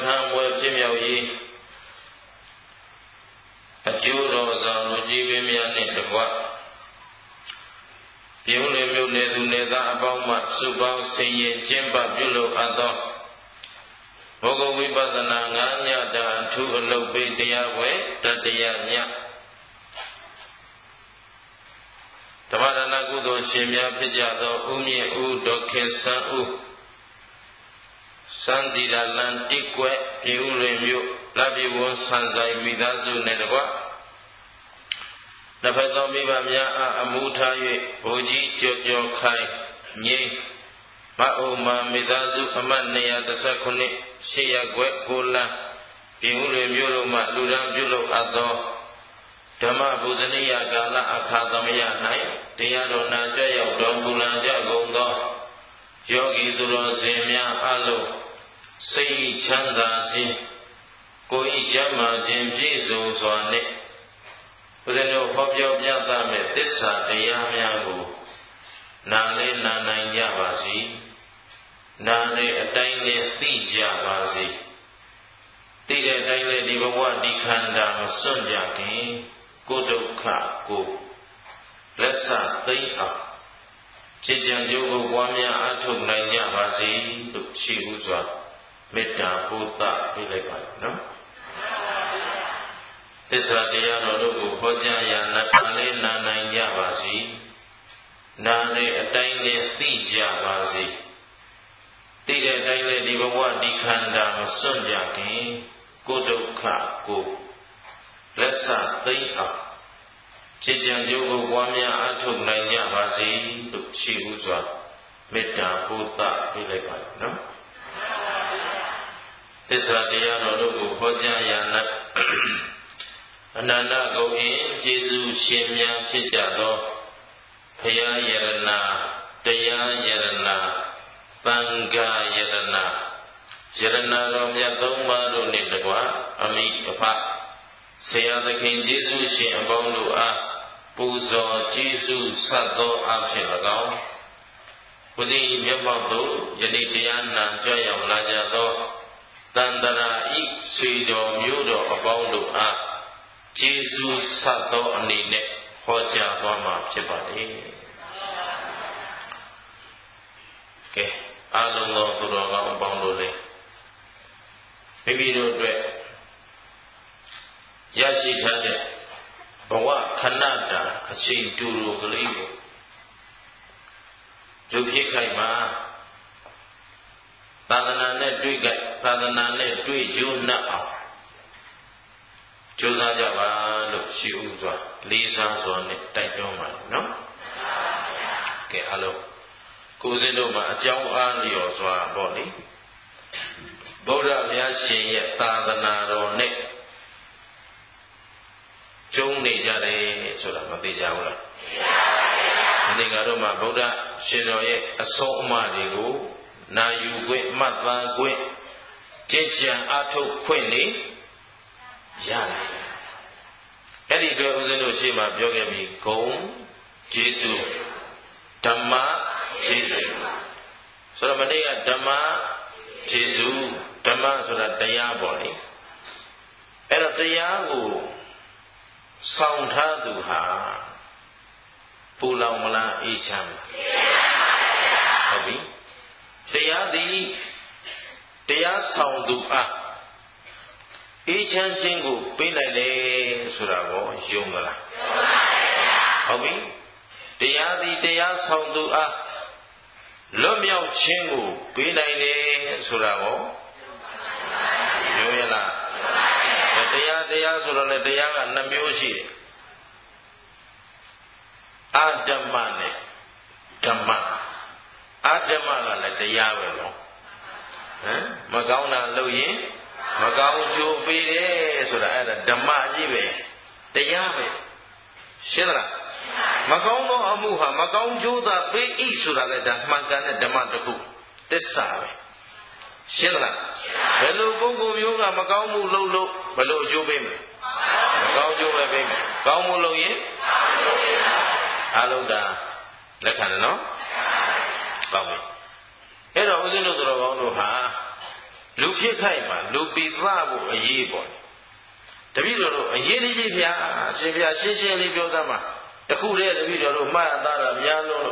ခံပွဲဖြစ်မြောက်ရေးအကျိုးတော်ဆောင်လူကြီးမင်းများနှင့်တကွပြုံးလွင်မြို့နယ်သူနယ်သားအပေါင်းမှစုပေါင်းဆင်ရင်ကျင်းပပြုလုပ်အပ်သောဘောဂဝိပဿနာ9ညတာအထူးအလုပ်ပေးတရားပွဲတတိယညဓမ္မဒါနကုသိုလ်ရှင်များဖြစ်ကြသောဦးမြင့်ဦးဒေါက်ခင်ဆန်းဦးစန္ဒီရလန်တိကွက်ပြုံးလွင်မြို့လက်ပြဝန်ဆန်ဆိုင်မိသားစုနှင့်တကွနှစ်ဖက်သောမိဘများအားအမှုထား၍ဘိုလ်ကြီးကျော်ကျော်ခိုင်ငိမ့်မအုံမာမိသားစုအမှတ်219ရှေ့ရက်ွက်9လမ်းပြုံးလွင်မြို့တို့မှလူရန်ပြုလုပ်အပ်သောဓမ္မပူဇနိယကာလအခါသမယ၌တရားတော်နာကြွရောက်တော်မူလာကြကုန်သောယောဂီသူတော်စင်များအလုံးစိတ်ချမ်းသာခြင်းကိုယ်ဤကျမ်းမာခြင်းပြည့်စုံစွာနှင့်ဘုရားတို့ဟောပြောပြသမဲ့သစ္စာတရားများကိုနာလေးနာနိုင်ကြပါစေနာလေးအတိုင်းလေးသိကြပါစေသိတဲ့အတိုင်းလေးဒီဘဝဒီခန္ဓာမစွန့်ကြခင်ကိုယ်ဒုက္ခကိုလက်ဆသိမ့်အောင်จิตကြံကြိုးကိုပွားများအားထုတ်နိုင်ကြပါစေလို့ရှိဥစွာမေတ္တာပို့သပေးလိုက်ပါနော်သစ္စာတရားတော်တို့ကိုဟောကြားရနာလေးနာနိုင်ကြပါစေနာလေးအတိုင်းလေးသိကြပါစေသိတဲ့အတိုင်းလေးဒီဘဝဒီခန္ဓာမစွန့်ကြခင်ကိုယ်ဒုက္ခကိုလက်ဆသိမ့်အောင်จิตကြံကြိုးကိုပွားများအားထုတ်နိုင်ကြပါစေလို့ရှိဥစွာမေတ္တာပို့သပေးလိုက်ပါနော်သစ္စာတရားတော်တို့ကိုဟောကြားရနာအနန္တဂုဏ်၏ကျေးဇူးရှင်များဖြစ်ကြသောဘုရားယရနာတရားယရနာသံဃာယရနာယရနာတော်မြတ်သုံးပါးတို့နှင့်တကွအမိအဖဆရာသခင်ကျေးဇူးရှင်အပေါင်းတို့အားပူဇော်ကျေးဇူးဆက်သောအဖြစ်၎င်းဘုရားမြတ်မောက်တို့ယနေ့တရားနာကြွရောက်လာကြသောတန်တရာဤဆွေတော်မျိုးတော်အပေါင်းတို့အားကျေးဇူးဆက်သောအနေနဲ့ဟောကြားသွားမှာဖြစ်ပါတယ်။ကဲအားလုံးသောသူတော်ကောင်းအပေါင်းတို့လည်းမိမိတို့အတွက်ရရှိထားတဲ့ဘဝခဏတာအချိန်တူတူကလေးကိုလူဖြစ်ခိုက်မှာသာသနာနဲ့တွေ့ကြသာသနာနဲ့တွေ့ကြုံနှံ့အောင်ကြိုးစားကြပါလို့ရှိဥစွာလေးစားစွာနဲ့တိုက်တွန်းပါနော်ကဲအားလုံးကိုယ်စင်းတို့မှာအကြောင်းအားလျော်စွာပေါ့လေဗုဒ္ဓဘုရားရှင်ရဲ့သာသနာတော်နဲ့ကျုံနေကြတယ်ဆိုတာမသိကြဘူးလားသိပါပါဘုရားဒီကတော့မှဗုဒ္ဓရှင်တော်ရဲ့အဆုံးအမတွေကိုနာယူခွင့်မှတ်သားခွင့်ကြင်ကြံအားထုတ်ခွင့်နေရတယ်အဲ့ဒီအတွက်ဦးဇင်းတို့ရှေ့မှာပြောခဲ့ပြီဂုံကျေးဇူးဓမ္မကျေးဇူးဆိုတော့မနေ့ကဓမ္မကျေးဇူးဓမ္မဆိုတာတရားပေါ့လေအဲ့တော့တရားကိုဆောင်ထားသူဟာပူလောင်မလားအေးချမ်းဟုတ်ပြီတရားသည်တရားဆောင်သူအားအေးချမ်းခြင်းကိုပေးနိုင်တယ်ဆိုတာကိုယုံမလားဟုတ်ပြီတရားသည်တရားဆောင်သူအားလွတ်မြောက်ခြင်းကိုပေးနိုင်တယ်ဆိုတာကိုယုံရလားတရားဆိုတော့လေတရားက2မျိုးရှိတယ်အာဓမ္မနဲ့ဓမ္မအာဓမ္မကလည်းတရားပဲနော်မကောင်းတာလုပ်ရင်မကောင်းကျိုးပေးတယ်ဆိုတာအဲ့ဒါဓမ္မကြီးပဲတရားပဲရှင်းသလားမကောင်းသောအမှုဟာမကောင်းကျိုးသာပေး၏ဆိုတာလည်းဒါမှန်ကန်တဲ့ဓမ္မတစ်ခုသစ္စာပဲရှင်းသလားဘယ်လိုပုဂ္ဂိုလ်မျိုးကမကောင်းမှုလုပ်လို့ဘယ်လိုအကျိုးပေးမလဲမကောင်းကျိုးပဲပေးမယ်ကောင်းမှုလုပ်ရင်အလုံးဒါလက်ခံတယ်နော်ဟုတ်ပြီအဲ့တော့ဦးဇင်းတို့တော်ကောင်းတို့ဟာလူဖြစ်ခိုက်မှာလူပိသဖို့အရေးပေါ့တပည့်တော်တို့အရေးကြီးဗျာရှင်ဗျာရှင်းရှင်းလေးပြောသမှာတခုတည်းတပည့်တော်တို့မှတ်သားတာများလို့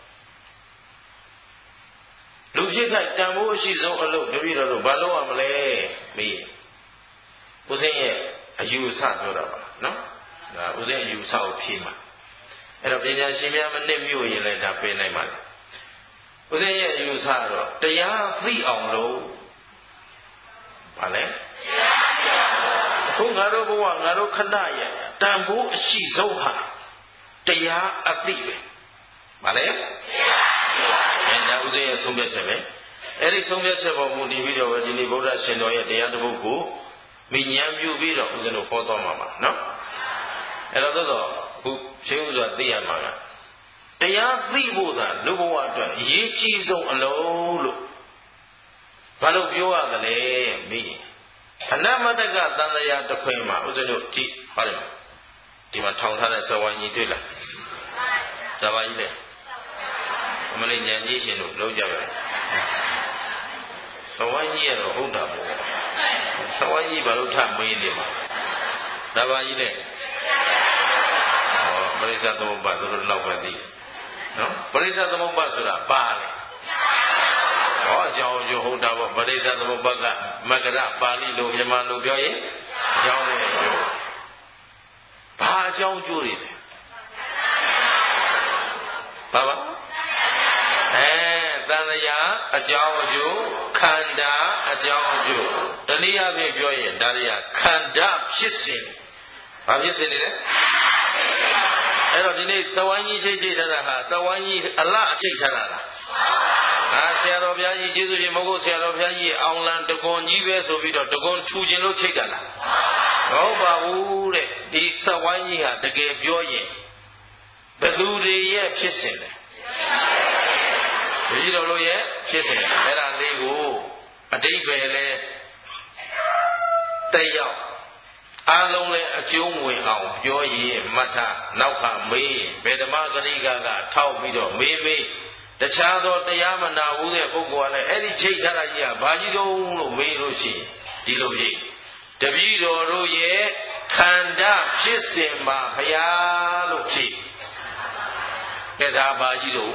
လူဖြစ်ခိုက်တန်ဖိုးအရှိဆုံးအလုပ်တပည့်တော်တို့ဘာလုပ်ရမလဲမေးဦးစင်းရဲ့အယူအဆပြောတာပါနော်ဒါဦးစင်းအယူအဆကိုဖြေမှာအဲ့တော့ပညာရှင်များမနစ်မြို့ရင်လည်းဒါပင်နိုင်ပါလေဦးစင်းရဲ့အယူအဆတော့တရားသိအောင်လို့ဗာလဲအခုငါတို့ဘဝငါတို့ခဏရဲ့တန်ဖိုးအရှိဆုံးဟာတရားအသိပဲဗာလဲအဲ့ဒါဦးစင်းရဲ့ဆုံးဖြတ်ချက်ပဲအဲ့ဒီဆုံးဖြတ်ချက်ပေါ်မူတည်ပြီးတော့ဒီနေ့ဗုဒ္ဓရှင်တော်ရဲ့တရားတစ်ပုဒ်ကိုမိညာပြုပြီးတော့ဦးဇင်းတို့ဟောသွားမှာပါနော်အဲ့တော့အခုရှင်းဥစွာသိရမှာကတရားသိဖို့သာလူဘဝအတွက်အရေးကြီးဆုံးအလုံးလို့ဘာလို့ပြောရသလဲမိအနမတကသံဃာတစ်ခွင်မှာဦးဇင်းတို့ကြည့်ဟောတယ်ဒီမှာထောင်ထားတဲ့စဝိုင်းကြီးတွေ့လားစဝိုင်းကြီးလေအမလေးဉာဏ်ကြီးရှင်တို့လုံးကြပဲစဝိုင်းကြီးကတော့ဟုတ်တာပေါ့စဝိုင်းကြီးဘာလို့ထမေးနေမှာဒါပါကြီးလေပရိစ္ဆေသမုပ္ပါဒ်တို့လောက်ပဲသိနော်ပရိစ္ဆေသမုပ္ပါဒ်ဆိုတာပါလေဟောအကြောင်းကျိုးဟုတ်တာပေါ့ပရိစ္ဆေသမုပ္ပါဒ်ကမဂ္ဂရပါဠိလိုမြန်မာလိုပြောရင်အကြောင်းနဲ့ကျိုးဘာအကြောင်းကျိုးတွေလဲဘာပါသံဃာအကြောင်းအကျိုးခန္ဓာအကြောင်းအကျိုးတနည်းအားဖြင့်ပြောရင်ဒါတွေကခန္ဓာဖြစ်စဉ်ဘာဖြစ်စဉ်တွေလဲအဲ့တော့ဒီနေ့သဝိုင်းကြီးချိတ်ထားတာဟာသဝိုင်းကြီးအလှအချိတ်ထားတာလားဆရာတော်ဘုရားကြီးကျေးဇူးရှင်မဟုတ်ဆရာတော်ဘုရားကြီးအောင်လံတကွန်ကြီးပဲဆိုပြီးတော့တကွန်ထူခြင်းလို့ချိတ်တာလားမဟုတ်ပါဘူးတဲ့ဒီသဝိုင်းကြီးဟာတကယ်ပြောရင်ဘယ်သူတွေရဲ့ဖြစ်စဉ်လဲဒီလိုလိုရဲ့ဖြစ်စဉ်အဲ့ဒါလေးကိုအတိတ်ပဲလဲတက်ရောက်အားလုံးလည်းအကျုံးဝင်အောင်ပြောရင်မတ်ထနောက်ကမေးဗေဒမဂရိကထောက်ပြီးတော့မေးတခြားသောတရားမနာဘူးတဲ့ပုဂ္ဂိုလ်ကလည်းအဲ့ဒီချိတ်ထားတာကြီးကဘာကြီးတုံးလို့မေးလို့ရှိရင်ဒီလိုကြီးတပည့်တော်တို့ရဲ့ခန္ဓာဖြစ်စဉ်မှာဘုရားလို့ဖြေအဲ့ဒါဘာကြီးတုံး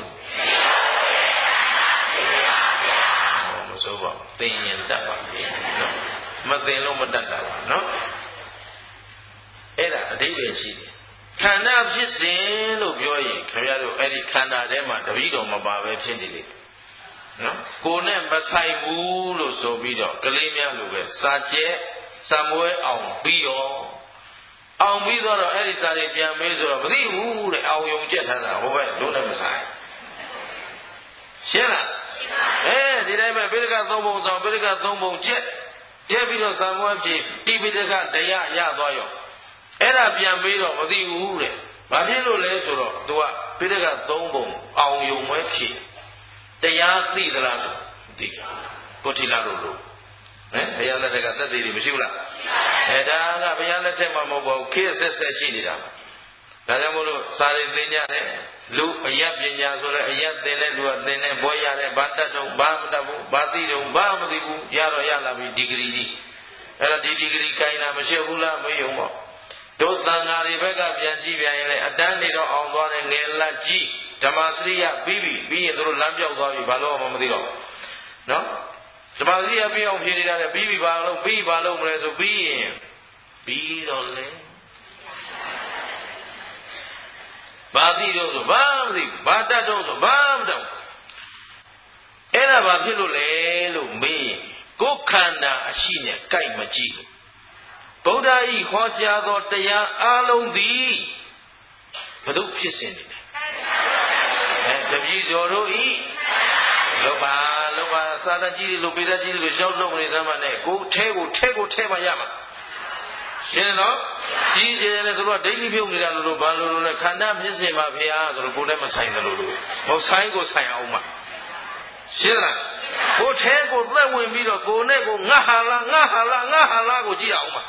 မစိုးပါဘူးသိရင်တတ်ပါနော်မသိလို့မတတ်တာပါနော်အဲ့ဒါအဓိပ္ပာယ်ရှိတယ်ခန္ဓာဖြစ်စဉ်လို့ပြောရင်ခင်ဗျားတို့အဲ့ဒီခန္ဓာထဲမှာတပည့်တော်မပါပဲဖြစ်နေလေနော်ကိုယ်နဲ့မဆိုင်ဘူးလို့ဆိုပြီးတော့ကလေးများလိုပဲစာကျက်စာမွဲအောင်ပြီးတော့အောင်ပြီးတော့အဲ့ဒီစာတွေပြန်မေးဆိုတော့မသိဘူးတဲ့အောင်ယုံကျက်ထားတာဟိုဘက်လုံးနဲ့မဆိုင်ရှင်းလားဒီတိုင်းပဲပိဋကသုံးပုံဆောင်ပိဋကသုံးပုံကျက်ပြီးတော့စာမွဲဖြစ်တိပိဋကတရားရသွားရောအဲ့ဒါပြန်ပြီးတော့မသိဘူးတဲ့ဘာဖြစ်လို့လဲဆိုတော့ तू ကပိဋကသုံးပုံအောင်ယုံပဲဖြစ်တရားသိသလားဆိုသိကိုထိလာလို့ဘုရားလက်ထက်ကသက်သေတွေမရှိဘူးလားဒါကဘုရားလက်ထက်မှာမဟုတ်ပါဘူးခေတ်ဆက်ဆက်ရှိနေတာဒါကြောင့်မို့လို့စာရင်းသင်ကြတယ်လူအယက်ပညာဆိုလဲအယက်သင်တဲ့လူကသင်တဲ့ဘွဲရတယ်ဘာတတ်တော့ဘာမတတ်ဘူးဘာသိတော့ဘာမသိဘူးရတော့ရလာပြီဒီဂရီကြီးအဲ့တော့ဒီဒီဂရီကိုင်းတာမရှိဘူးလားမယုံပါတို့သံဃာတွေဘက်ကပြန်ကြည့်ပြန်ရင်လည်းအတန်းနေတော့အောင်သွားတဲ့ငယ်လက်ကြီးဓမ္မစရိယပြီးရင်တို့လမ်းပြောက်သွားပြီဘာလို့မှမသိတော့နော်ဓမ္မစရိယပြီးအောင်ဖြေနေတာလေပြီးဘာလို့မလဲဆိုပြီးရင်ပြီးတော့လေဘာသိတော့ဆိုဘာမသိဘာတတ်တော့ဆိုဘာမတတ်အဲ့ဒါဘာဖြစ်လို့လဲလို့မေးကိုယ်ခန္ဓာအရှိနဲ့ကြိုက်မကြည့်ဘူးဗုဒ္ဓဤဟောကြားသောတရားအလုံးသည်ဘု து ဖြစ်စဉ်နေတယ်တပည့်တော်တို့ဤလောဘစာတကြီးလို့ပိဋကကြီးလို့ရှောက်လုံးနေသမ်းမနဲ့ကိုထဲကိုမှရမှာရှင်းနော်ကြီးကျယ်တယ်ဆိုတော့ဒိဋ္ဌိပြုတ်နေတာလို့ဘာလို့လဲခန္ဓာဖြစ်စဉ်မှာဖျားဆိုတော့ကိုယ်နဲ့မဆိုင်တယ်လို့မဟုတ်ဆိုင်ကိုဆိုင်အောင်မှာရှင်းလားကိုထဲကိုသက်ဝင်ပြီးတော့ကိုနဲ့ကိုငါဟာလားကိုကြည့်အောင်မှာ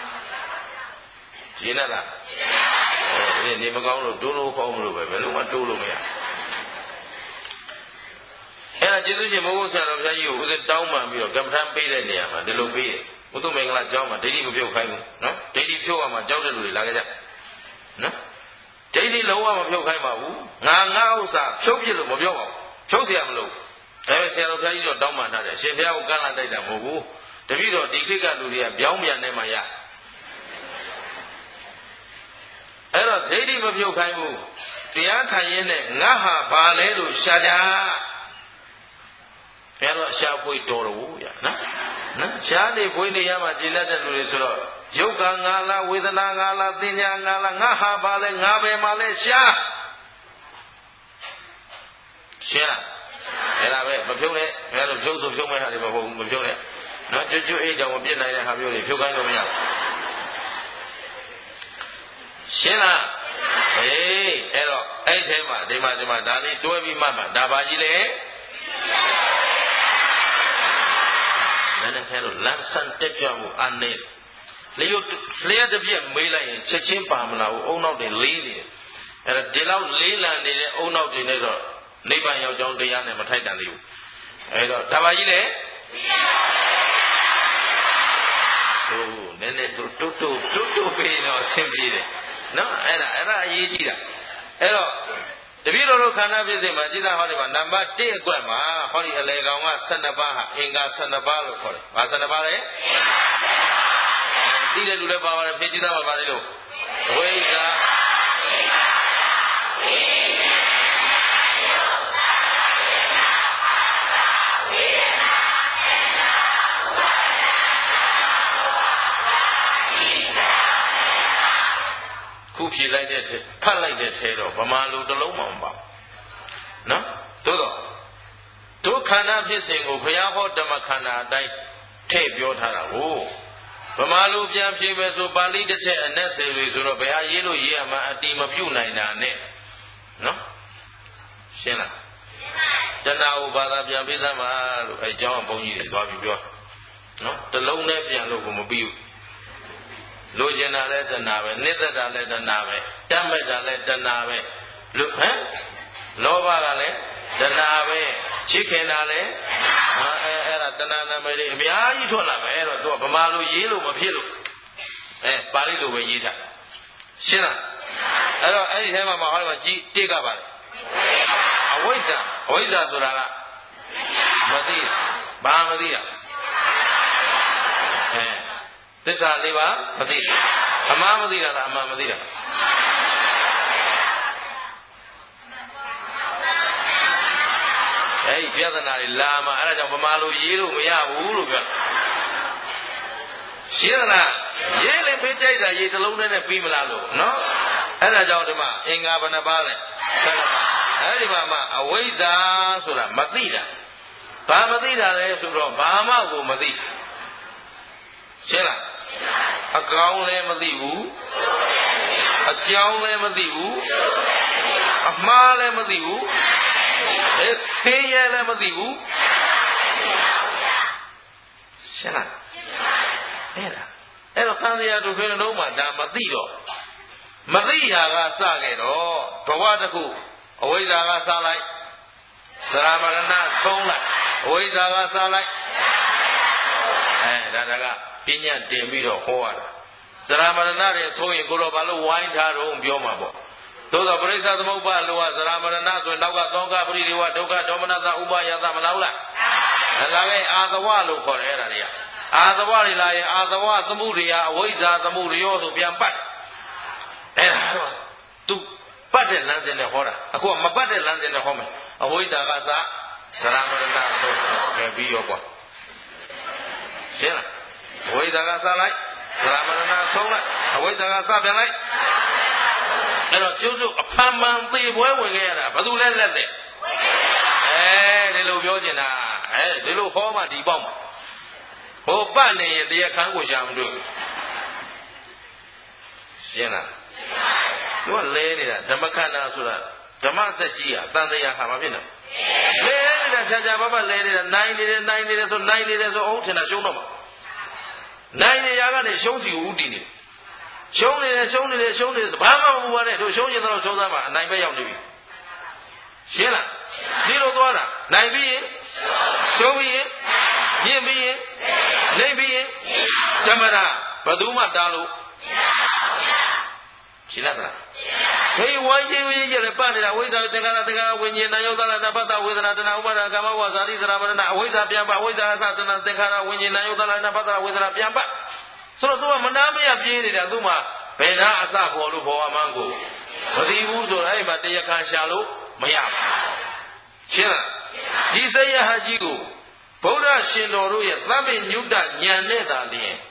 ရှင်းလားနေမကောင်းလို့တိုးလို့ခေါင်းမလို့ပဲဘယ်လိုမှတိုးလို့မရအဲ့ဒါကျေးဇူးရှင်မိုးဘုရားတော်ဘုရားကြီးကိုဦးဇင်းတောင်းပန်ပြီးတော့ကမ္မထမ်းပေးတဲ့နေရာမှာဒီလိုပေးတယ်ဘုသူမင်္ဂလာကျောင်းမှာဒိဋ္ဌိမဖြုတ်ခိုင်းဘူးနော်ဒိဋ္ဌိဖြုတ်ရမှာကြောက်တဲ့လူတွေလာကြကြနော်ဒိဋ္ဌိလုံးဝမဖြုတ်ခိုင်းပါဘူးငါဥစ္စာဖြုတ်ပြလို့မပြောပါဘူးဖြုတ်เสียမလို့ဒါပေမဲ့ဆရာတော်ဘုရားကြီးတော့တောင်းပန်ထားတယ်ရှင်ဘုရားကိုကန့်လန့်တိုက်တာမဟုတ်ဘူးတပည့်တော်ဒီခေတ်ကလူတွေကပြောင်းပြန်နေမှရအဲ့တော့ဒိဋ္ဌိမဖြုတ်ခိုင်းဘူးတရားထိုင်ရင်းနဲ့ငါဟာဘာလဲလို့ရှာကြဘုရားတော့အရှာဖွေတော်တော်ဗျာနော်ရှားနေဖွေနေရမှကြည်လက်တဲ့လူတွေဆိုတော့ယုတ်ကငါလားဝေဒနာငါလားသင်ညာငါလားငါဟာဘာလဲငါပဲမှလဲရှားအဲ့ဒါပဲမဖြုတ်နဲ့ဘယ်လိုဖြုတ်ဆိုဖြုတ်မဲ့ဟာတွေမဟုတ်ဘူးမဖြုတ်နဲ့နော်ကျွတ်အိတ်တောင်မပြစ်နိုင်တဲ့ဟာမျိုးတွေဖြုတ်ခိုင်းလို့မရဘူးရှင်းလားအဲ့တော့အဲ့ထဲမှာဒီမှာဒါလေးတွဲပြီးမှဒါပါကြီးလေနည်းနည်းခဲလို့လမ်းဆန်းတက်ကြမှုအနေလျှက်တစ်ပြက်မေးလိုက်ရင်ချက်ချင်းပါမလာဘူးအုံနောက်တွေလေးနေအဲ့ဒါဒီလောက်လေးလံနေတဲ့အုံနောက်တွေနဲ့တော့နိဗ္ဗာန်ရောက်ကြောင်းတရားနဲ့မထိုက်တန်သေးဘူးအဲ့တော့ဒါပါကြီးလေဟိုနည်းနည်းတို့ပေးတော့ဆင်းပြေးတယ်နော်အဲ့ဒါအရေးကြီးတာအဲ့တော့တပည့်တော်တို့ခန္ဓာပြည့်စုံမှာจิตဟောဒီမှာနံပါတ်1အကွက်မှာဟောဒီအလေကောင်က12ပါးဟာအင်္ဂါ12ပါးလို့ခေါ်တယ်။ဘာ12ပါးလဲ။သိတဲ့လူလည်းပါပါတယ်ဖြည့်จิตမှာပါသေးလို့ဝိဇ္ဇာခုဖြေလိုက်တဲ့ဖတ်လိုက်တဲ့ထဲတော့ဗမာလူတစ်လုံးမှမပါနော်သို့တော့ဒုက္ခန္ဓာဖြစ်စဉ်ကိုဘုရားဟောဓမ္မခန္ဓာအတိုင်းထည့်ပြောထားတာကိုဗမာလူပြန်ဖြေပဲဆိုပါဠိတစ်ချက်အနက်စေတွေဆိုတော့ဘယ်ဟာရေးလို့ရေးရမှအတိမပြုတ်နိုင်တာနဲ့နော်ရှင်းလားတဏှာကိုဘာသာပြန်ပေးစမ်းပါလို့အဲအကြောင်းဘုန်းကြီးတွေသွားပြီးပြောနော်တစ်လုံးနဲ့ပြန်လို့ကိုမပြီးဘူးလိုချင်တာလည်းတဏှာပဲနှစ်သက်တာလည်းတဏှာပဲတတ်မဲ့တာလည်းတဏှာပဲလောဘကလည်းတဏှာပဲချစ်ခင်တာလည်းအဲ့ဒါတဏှာနာမည်တွေအများကြီးထွက်လာမယ်အဲ့တော့သူကဗမာလိုရေးလို့မဖြစ်လို့ပါဠိလိုပဲရေးထားရှင်းလားအဲ့တော့အဲ့ဒီထဲမှာဟောဒီမှာကြည့်တိတ်ကပါလေအဝိဇ္ဇာဆိုတာကမသိဘာမသိတာသစ္စာလေးပါမသိအမှားမသိတာလားအမှန်မသိတာအဲ့ဒီပြဿနာတွေလာမှအဲ့ဒါကြောင့်ဗမာလိုရေးလို့မရဘူးလို့ပြောရှင်းလားရေးလည်းဖေးကြိုက်တာရေးတစ်လုံးနဲ့ပြီးမလားလို့နော်အဲ့ဒါကြောင့်ဒီမှာအင်္ဂါဘယ်နှပါးလဲ7ပါးအဲ့ဒီမှာမှအဝိဇ္ဇာဆိုတာမသိတာဘာမသိတာလဲဆိုတော့ဘာမှကိုမသိရှင်းလားအကောင်းလည်းမသိဘူးအကြောင်းလည်းမသိဘူးအမှားလည်းမသိဘူးဆင်းရဲလည်းမသိဘူးရှင်းလားအဲ့တော့သံဃာတို့ခေတ္တလုံးမှာဒါမသိတော့မသိရာကစခဲ့တော့ဘဝတစ်ခုအဝိဇ္ဇာကစလိုက်သရမရဏဆုံးလိုက်အဝိဇ္ဇာကစလိုက်ဒါကပညာတင်ပြီးတော့ဟောရတာသရမရဏတွေဆိုရင်ကိုတော့ဘာလို့ဝိုင်းထားတော့ပြောမှာပေါ့သို့သောပရိစ္ဆသမုပ္ပါလောကသရမရဏဆိုနောက်ကသောကပရိဒီဝဒုက္ခဒေါမနတဥပယသမလားဟုတ်လားဒါကအာသဝလို့ခေါ်တယ်အဲ့ဒါတွေကအာသဝတွေလာရင်အာသဝသမှုတွေအဝိဇ္ဇာသမှုတွေရောဆိုပြန်ပတ်အဲ့ဒါတော့သူပတ်တဲ့လမ်းစဉ်နဲ့ဟောတာအခုကမပတ်တဲ့လမ်းစဉ်နဲ့ဟောမယ်အဝိဇ္ဇာကစသရမရဏဆိုခဲ့ပြီးရောကွာရှင်းလားအဝိဇ္ဇာကစလိုက်သရမရဏဆုံးလိုက်အဝိဇ္ဇာကစပြန်လိုက်အဲ့တော့ကျုပ်တို့အဖန်မှန်သေပွဲဝင်ခဲ့ရတာဘယ်သူလဲလက်တဲ့ဒီလိုပြောကျင်တာဒီလိုဟောမှဒီပေါက်မှာဟိုပတ်နေရင်တရားခန်းကိုရှာမတွေ့ဘူးရှင်းလားသူကလဲနေတာဓမ္မခန္ဓာဆိုတာဓမ္မစက်ကြီးอ่ะတန်တရားဟာမဖြစ်နိုင်လဲနေတာခြားခြားဘာလဲနေတာနိုင်နေတယ်ဆိုအုံးထင်တာရှုံးတော့မှာနိုင်နေရကနေရှုံးစီကိုဥတည်နေရှုံးနေတယ်ဘာမှမပူပါနဲ့တို့ရှုံးရင်တော့ရှုံးသားမှာအနိုင်ပဲရောက်နေပြီရှင်းလားဒီလိုသွားတာနိုင်ပြီးရင်ရှုံးပြီးရင်ညင်ပြီးရင်နေပြီးရင်ဓမ္မရာဘယ်သူမှတားလို့ရှင်းလားခေဝိုင်းချင်းဝိကျလည်းပတ်နေတာဝိဇ္ဇာသင်္ခါရသင်္ခါရဝိညာဉ်နာယောသလနာပတ္တဝေဒနာတဏှာဥပါဒကာမဝဇာတိစရာမရဏအဝိဇ္ဇာပြန်ပတ်အဝိဇ္ဇာအစသနာသင်္ခါရဝိညာဉ်နာယောသလနာပတ္တဝေဒနာပြန်ပတ်ဆိုတော့သူကမနာမရပြေးနေတာသူမှဘယ်နာအစပေါ်လို့ဘောဝမန်းကိုမသိဘူးဆိုတော့အဲ့မှာတရားခံရှာလို့မရဘူးရှင်းလားဒီစရဟကြီးကိုဗုဒ္ဓရှင်တော်တို့ရဲ့သဗ္ဗညုတဉာဏ်နဲ့သာလျှင်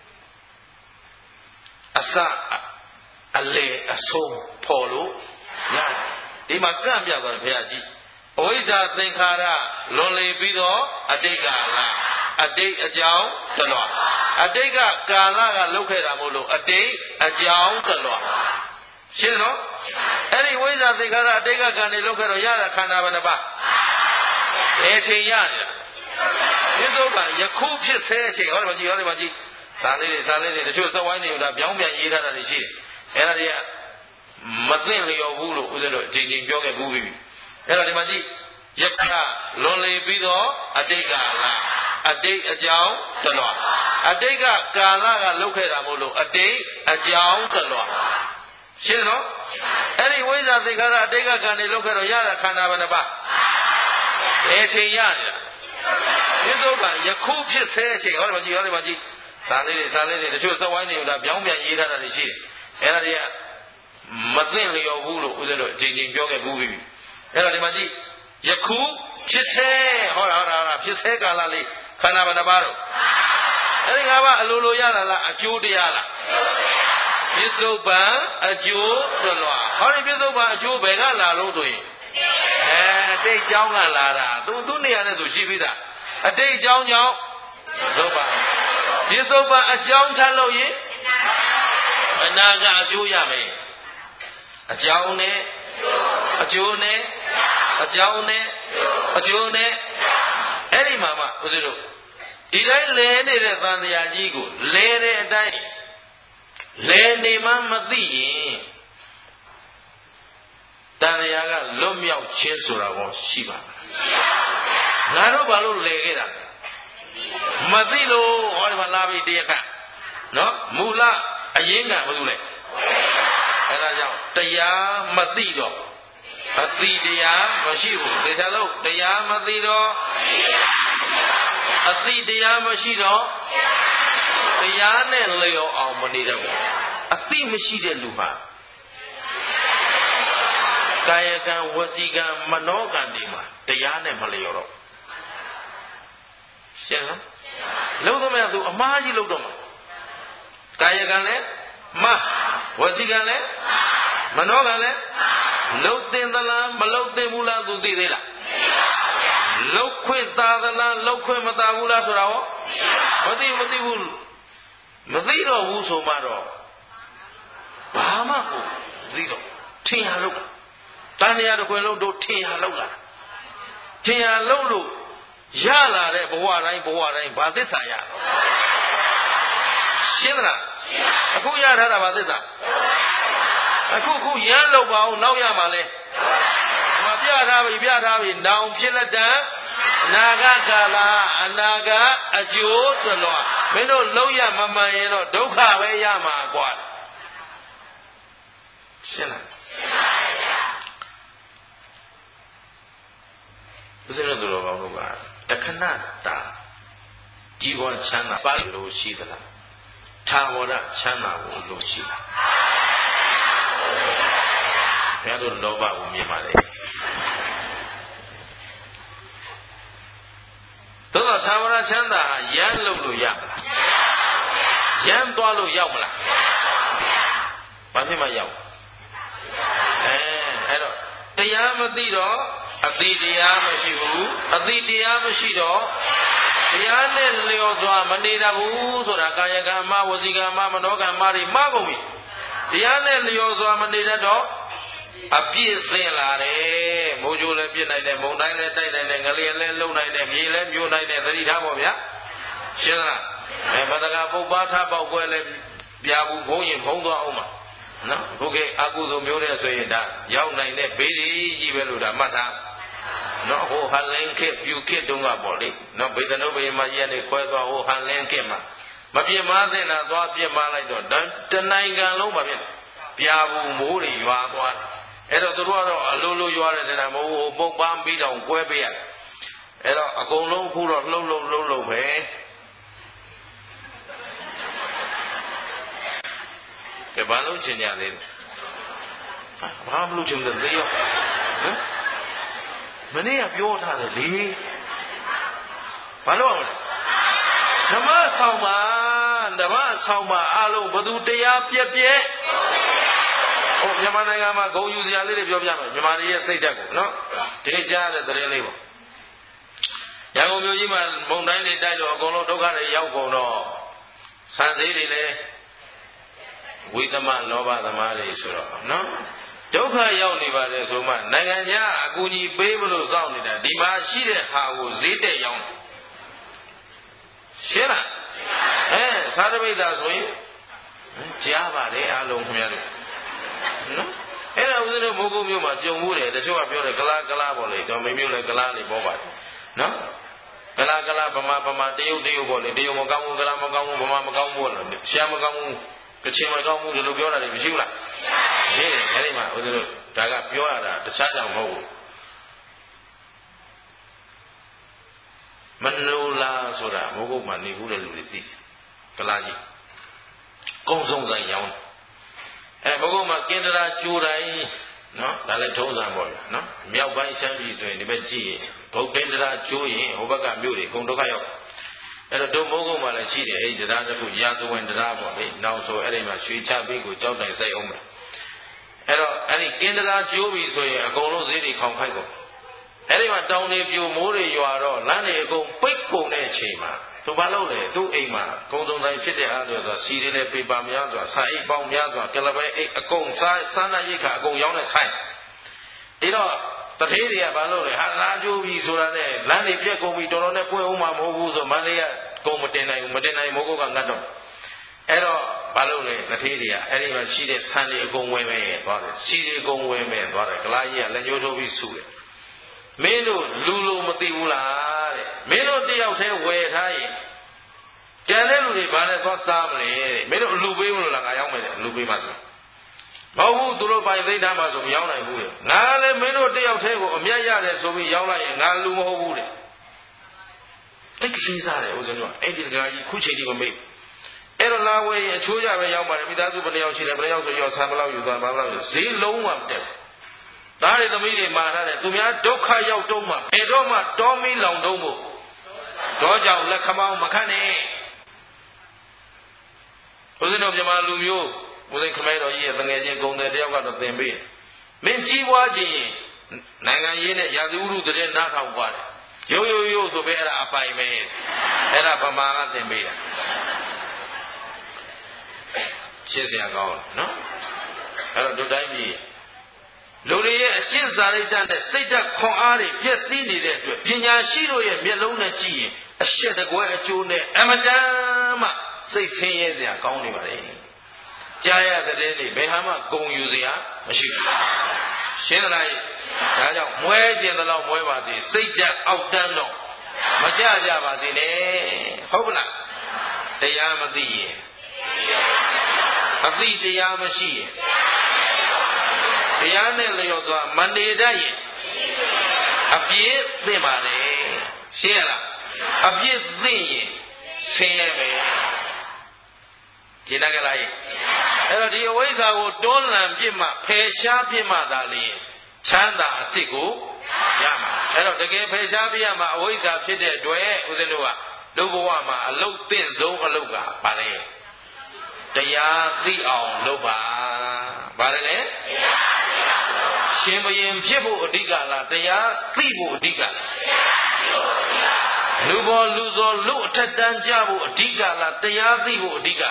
အစအလေအဆုံးပေါ်လို့ရတယ်ဒီမှာကန့်ပြသွားတယ်ဘုရားကြီးအဝိဇ္ဇာသင်္ခါရလွန်လေပြီးတော့အတိတ်ကာလအတိတ်အကြောင်းတလွားအတိတ်ကကာလကလုတ်ခဲ့တာမို့လို့အတိတ်အကြောင်းတလွားရှင်းနော်အဲ့ဒီဝိဇ္ဇာသင်္ခါရအတိတ်ကကံနေလုတ်ခဲ့တော့ရတာခန္ဓာဘယ်နှပါဘယ်ချိန်ရနေတာဒီတော့ကယခုဖြစ်ဆဲအချိန်ဟောတယ်မကြည့်စာလေးတွေတချို့စက်ဝိုင်းတွေကပြောင်းပြန်ရေးထားတာတွေရှိတယ်အဲ့ဒါတွေကမသိလျော်ဘူးလို့ဦးဇင်းတို့အချိန်ချင်းပြောခဲ့ဘူးပြီအဲ့တော့ဒီမှာကြည့်ယက္ခလွန်လေပြီးတော့အတိတ်ကာလအတိတ်အကြောင်းတလွားအတိတ်ကကာလကလုတ်ခဲ့တာမို့လို့အတိတ်အကြောင်းတလွားရှင်းနော်အဲ့ဒီဝိဇ္ဇာသင်္ခါရအတိတ်ကကံနေလုတ်ခဲ့တော့ရတာခန္ဓာဘယ်နှပါဘယ်ချိန်ရနေတာဒီတော့ကယခုဖြစ်ဆဲအချိန်ဟောတယ်မကြည့်စာလေးတွေတချို့စက်ဝိုင်းတွေကပြောင်းပြန်ရေးထားတာတွေရှိတယ်အဲ့ဒါတွေကမသိလျော်ဘူးလို့ဦးဇင်းတို့အချိန်ချင်းပြောခဲ့ဘူးပြီအဲ့တော့ဒီမှာကြည့်ယခုဖြစ်ဆဲဟောတာဖြစ်ဆဲကာလလေးခန္ဓာဘယ်နှပါတော့အဲ့ဒီငါးပါးအလိုလိုရတာလားအကျိုးတရားလားပြစ္ဆုတ်ပံအကျိုးတလွားဟောဒီပြစ္ဆုတ်ပံအကျိုးဘယ်ကလာလို့ဆိုရင်အတိတ်ကြောင်းကလာတာသူနေရာနဲ့သူရှိပြီးသားအတိတ်ကြောင်းကြောင့်သုတ်ပံပြစ္ဆုတ်ပံအကြောင်းထပ်လို့ရင်အနာကအကျိုးရမယ်အကြောင်းနဲ့အကျိုးနဲ့အကြောင်းနဲ့အကျိုးနဲ့အဲ့ဒီမှာမှဦးဇင်းတို့ဒီတိုင်းလဲနေတဲ့သံဃာကြီးကိုလဲတဲ့အတိုင်းလဲနေမှမသိရင်တန်ရာကလွတ်မြောက်ခြင်းဆိုတာကိုရှိပါငါတို့ဘာလို့လဲခဲ့တာမသိလို့ဟောဒီမှာလာပြီတရားခနော်မူလအရင်းကဘာလို့လဲအဲ့ဒါကြောင့်တရားမသိတော့အသိတရားမရှိဘူးဒါကြောင့်တရားမသိတော့အသိတရားမရှိတော့တရားနဲ့လျော်အောင်မနေတော့ဘူးအသိမရှိတဲ့လူဟာကာယကံဝစီကံမနောကံတွေမှာတရားနဲ့မလျော်တော့ရှင်းလားလုံးသမ ्या သူအမှားကြီးလုံးတော့မှာကာယကံလည်းမဝစီကံလည်းမနောကံလည်းလုံးတင်သလားမလုံးတင်ဘူးလားသူသိသေးလားလုံးခွင့်သာသလားလုံးခွင့်မသာဘူးလားဆိုတာဟောမသိဘူးမသိတော့ဘူးဆိုမှတော့ဘာမှမသိတော့ထင်ရလို့တန်ရာတစ်ခွင်လုံးတို့ထင်ရလို့လားထင်ရလို့ရလာတဲ့ဘဝတိုင်းဘာသစ္စာရရှင်းသလားအခုရထားတာဘာသစ္စာအခုရမ်းလို့ပါအောင်နောက်ရမှာလဲမပြထားပြီနောင်ဖြစ်လက်တံအနာဂတ်ကာလအနာဂတ်အကျိုးသွလွားမင်းတို့လုံးရမမှန်ရင်တော့ဒုက္ခပဲရမှာကွာရှင်းလားဦးဇင်းတို့တော်ကောင်းတို့ကတခဏတာជីវချမ်းသာပါလို့ရှိသလားထာဝရချမ်းသာကိုလို့ရှိလားဘုရားတို့လောဘကိုမြင်ပါလေသို့တော့ထာဝရချမ်းသာရမ်းလို့ရမလားရမ်းသွားလို့ရောက်မလားဘာဖြစ်မှရောက်အဲ့တော့တရားမသိတော့အသိတရားမရှိဘူးအသိတရားမရှိတော့တရားနဲ့လျော်စွာမနေတတ်ဘူးဆိုတာကာယကံမဝစီကံမမနောကံမတွေမှားကုန်ပြီတရားနဲ့လျော်စွာမနေတတ်တော့အပြည့်စင်လာတယ်မိုးကြိုးလည်းပြစ်နိုင်တယ်မုန်တိုင်းလည်းတိုက်နိုင်တယ်ငလျင်လည်းလုံနိုင်တယ်မြေလည်းမျိုးနိုင်တယ်သတိထားပါဗျာရှင်းလားမတကပုပ္ပါထပေါက်ကွဲလည်းပြာဘူးဘုံရင်ဘုံသွားအောင်မှာနော်ခုကအကုသိုလ်မျိုးတဲ့ဆိုရင်ဒါရောက်နိုင်တဲ့ဘေးကြီးပဲလို့ဒါမှတ်ထားနော်ဟိုဟန်လင်းခက်ပြူခက်တုန်းကပေါ့လေနော်ဗေဒနုဘေမှာရက်နေခွဲသွားဟိုဟန်လင်းခက်မှာမပြစ်မှားတဲ့နာသွားပြစ်မှားလိုက်တော့တနိုင်ငံလုံးမှာဖြစ်ပြာဘူးမိုးတွေရွာသွားတယ်အဲ့တော့သူတို့ကတော့အလိုလိုရွာတဲ့တဲ့မဟုတ်ဟိုပုတ်ပန်းပြီးတောင်ကွဲပေးရတယ်အဲ့တော့အကုန်လုံးခုတော့လှုပ်ပဲကဲဘာလို့ချင်ကြသေးလဲဘာမလို့ချင်တယ်လေရောဟမ်မနေ့ကပြောထားတယ်လေဘာလို့အောင်လဲဓမ္မဆောင်ပါအားလုံးဘသူတရားပြက်ဟိုမြန်မာနိုင်ငံမှာဂုံယူစရာလေးတွေပြောပြမယ်မြန်မာတွေရဲ့စိတ်ဓာတ်ကိုနော်ဒီနေ့ကြားရတဲ့သတင်းလေးပေါ့ရန်ကုန်မြို့ကြီးမှာမုန်တိုင်းတွေတိုက်လို့အကုန်လုံးဒုက္ခတွေရောက်ကုန်တော့ဆန်သေးတွေလည်းဝိသမလောဘသမားတွေဆိုတော့နော်ဒုက္ခရောက်နေပါတယ်ဆိုမှနိုင်ငံခြားအကူအညီပေးမလို့စောင့်နေတာဒီမှာရှိတဲ့ဟာကိုဈေးတက်ရောင်းရှင်းလားသာသမိတ်သာဆိုရင်ကြားပါလေအားလုံးခင်ဗျားတို့နော်အဲ့ဒါဦးဇင်းတို့မိုးကုတ်မြို့မှာကြုံမှုတယ်တချို့ကပြောတယ်ကလားပေါ့လေတော့မိမျိုးလည်းကလားနေပေါ်ပါတယ်နော်ကလားဗမာတရုတ်ပေါ့လေတရုတ်မကောင်းဘူးကလားမကောင်းဘူးဗမာမကောင်းဘူးလို့ရှားမကောင်းဘူးကချင်မကောင်းဘူးဒီလိုပြောတာတွေမရှိဘူးလားရှင်းတယ်အဲ့ဒီမှာဦးဇင်းတို့ဒါကပြောရတာတခြားကြောင့်မဟုတ်ဘူးမနိုလာဆိုတာမိုးကုတ်မှာနေဘူးတဲ့လူတွေသိတယ်ကလားကြီးကုန်းဆုံးဆိုင်ရောင်းဘုကုတ်မှာကင်တရာကျိုးတိုင်းနော်ဒါလည်းထုံးစံပေါ့နော်မြောက်ပိုင်းရှမ်းပြည်ဆိုရင်ဒီဘက်ကြည့်ရင်ဘုတ်ကင်တရာကျိုးရင်ဟိုဘက်ကမြို့တွေအကုန်ဒုက္ခရောက်အဲ့တော့ဒုမိုးကုတ်မှာလည်းရှိတယ်အဲ့ဒီတရားတစ်ခုရာဇဝင်တရားပေါ့လေနောက်ဆိုအဲ့ဒီမှာရွှေချပေးကိုကြောက်တိုင်စိုက်အောင်မယ်အဲ့တော့အဲ့ဒီကင်တရာကျိုးပြီဆိုရင်အကုန်လုံးဈေးတွေခေါင်ခိုက်ကုန်အဲ့ဒီမှာတောင်တွေပြိုမိုးတွေရွာတော့လမ်းတွေအကုန်ပိတ်ကုန်တဲ့အချိန်မှာသူဘာလုပ်လဲသူ့အိမ်မှာကုံစုံတိုင်းဖြစ်တဲ့အားတွေဆိုစီတွေနဲ့ပေပါများစွာစာအိတ်ပေါင်းများစွာကလပဲအိတ်အကုန်စားနာရိတ်ခါအကုန်ရောင်းတဲ့ဆိုင်ဒီတော့တထေးတွေကဘာလုပ်လဲဟာလာကျိုးပြီဆိုတာနဲ့လမ်းတွေပြက်ကုန်ပြီတော်တော်နဲ့ပွင့်အောင်မှမဟုတ်ဘူးဆိုမန္တလေးကကုန်မတင်နိုင်ဘူးမိုးကုတ်ကငတ်တော့အဲ့တော့ဘာလုပ်လဲတထေးတွေကအဲ့ဒီမှာရှိတဲ့ဆန်တွေအကုန်ဝင်မယ်သွားတယ်စီတွေအကုန်ဝင်မယ်သွားတယ်ကလားကြီးကလက်ညှိုးထိုးပြီးဆူတယ်မင်းတို့လူလိုမသိဘူးလားတဲ့မင်းတို့တယောက်တည်းဝယ်ထားရင်ကျန်တဲ့လူတွေဘာနဲ့သွားစားမလဲတဲ့မင်းတို့အလူပေးမလို့လားငါရောက်မယ်တဲ့အလူပေးမှဆိုမဟုတ်ဘူးသူတို့ပိုင်သိမ်းထားမှဆိုမရောက်နိုင်ဘူးတဲ့ငါလည်းမင်းတို့တယောက်တည်းကိုအမြတ်ရတယ်ဆိုပြီးရောက်လိုက်ရင်ငါလူမဟုတ်ဘူးတဲ့တိတ်ကလေးစားတယ်ဦးဇင်းတို့အဲ့ဒီတကားကြီးခုချိန်ဒီမမေ့အဲ့တော့လာဝယ်ရင်အချိုးကြပဲရောက်ပါတယ်မိသားစုဘယ်နှယောက်ရှိလဲဘယ်နှယောက်ဆိုရောဆံဘလောက်ယူသွားဘာဘလောက်ယူဈေးလုံးဝမတက်သားတွေသမီးတွေမာထားတယ်သူများဒုက္ခရောက်တော့မှဘယ်တော့မှတောမီးလောင်တော့မို့တော့ကြောင့်လက်ခမောင်းမခန့်နဲ့ဦးဇင်းတို့မြန်မာလူမျိုးဦးဇင်းခမဲတော်ကြီးရဲ့တငယ်ချင်းဂုံတယ်တယောက်ကတော့သင်ပေးမင်းကြီးပွားခြင်းနိုင်ငံရေးနဲ့ရာဇဝုတဲ့နားထောင်ပွားတယ်ရိုးဆိုပဲအဲ့ဒါအပိုင်ပဲအဲ့ဒါဗမာကသင်ပေးတာရှင်းစရာကောင်းနော်အဲ့တော့တို့တိုင်းပြည်လူတွေရဲ့အကျင့်စာရိတ္တနဲ့စိတ်ဓာတ်ခွန်အားတွေပြည့်စည်နေတဲ့အတွက်ပညာရှိတို့ရဲ့မျက်လုံးနဲ့ကြည့်ရင်အရှက်တကွဲအကျိုးနဲ့အမတန်မှစိတ်ဆင်းရဲစရာကောင်းနေပါလေကြားရတဲ့တဲ့တွေဘယ်ဟာမှဂုံယူစရာမရှိဘူးရှင်းသလားဒါကြောင့်မွဲခြင်းသလောက်မွဲပါစေစိတ်ဓာတ်အောက်တန်းတော့မကြပါစေနဲ့ဟုတ်ပလားတရားမသိရင်အသိတရားမရှိရင်တရားနဲ့လျော်စွာမနေတတ်ရင်အပြည့်သိပါတယ်ရှင်းရလားအပြည့်သိရင်ဆင်းရဲမယ်ရှင်းတတ်ကြလားအဲ့တော့ဒီအဝိဇ္ဇာကိုတွန်းလှန်ပြစ်မှဖယ်ရှားပြစ်မှသာလျှင်ချမ်းသာအစစ်ကိုရမှာအဲ့တော့တကယ်ဖယ်ရှားပြရမှာအဝိဇ္ဇာဖြစ်တဲ့အတွက်ဦးဇင်းတို့ကလူဘဝမှာအလုတ်သင့်ဆုံးအလုတ်ကပါလေတရားသိအောင်လုပ်ပါဗါတယ်လေရှင်ဘရင်ဖြစ်ဖို့အဓိကလားတရားသိဖို့အဓိကလားလူပေါ်လူစောလူအထက်တန်းကြဖို့အဓိကလားတရားသိဖို့အဓိကလား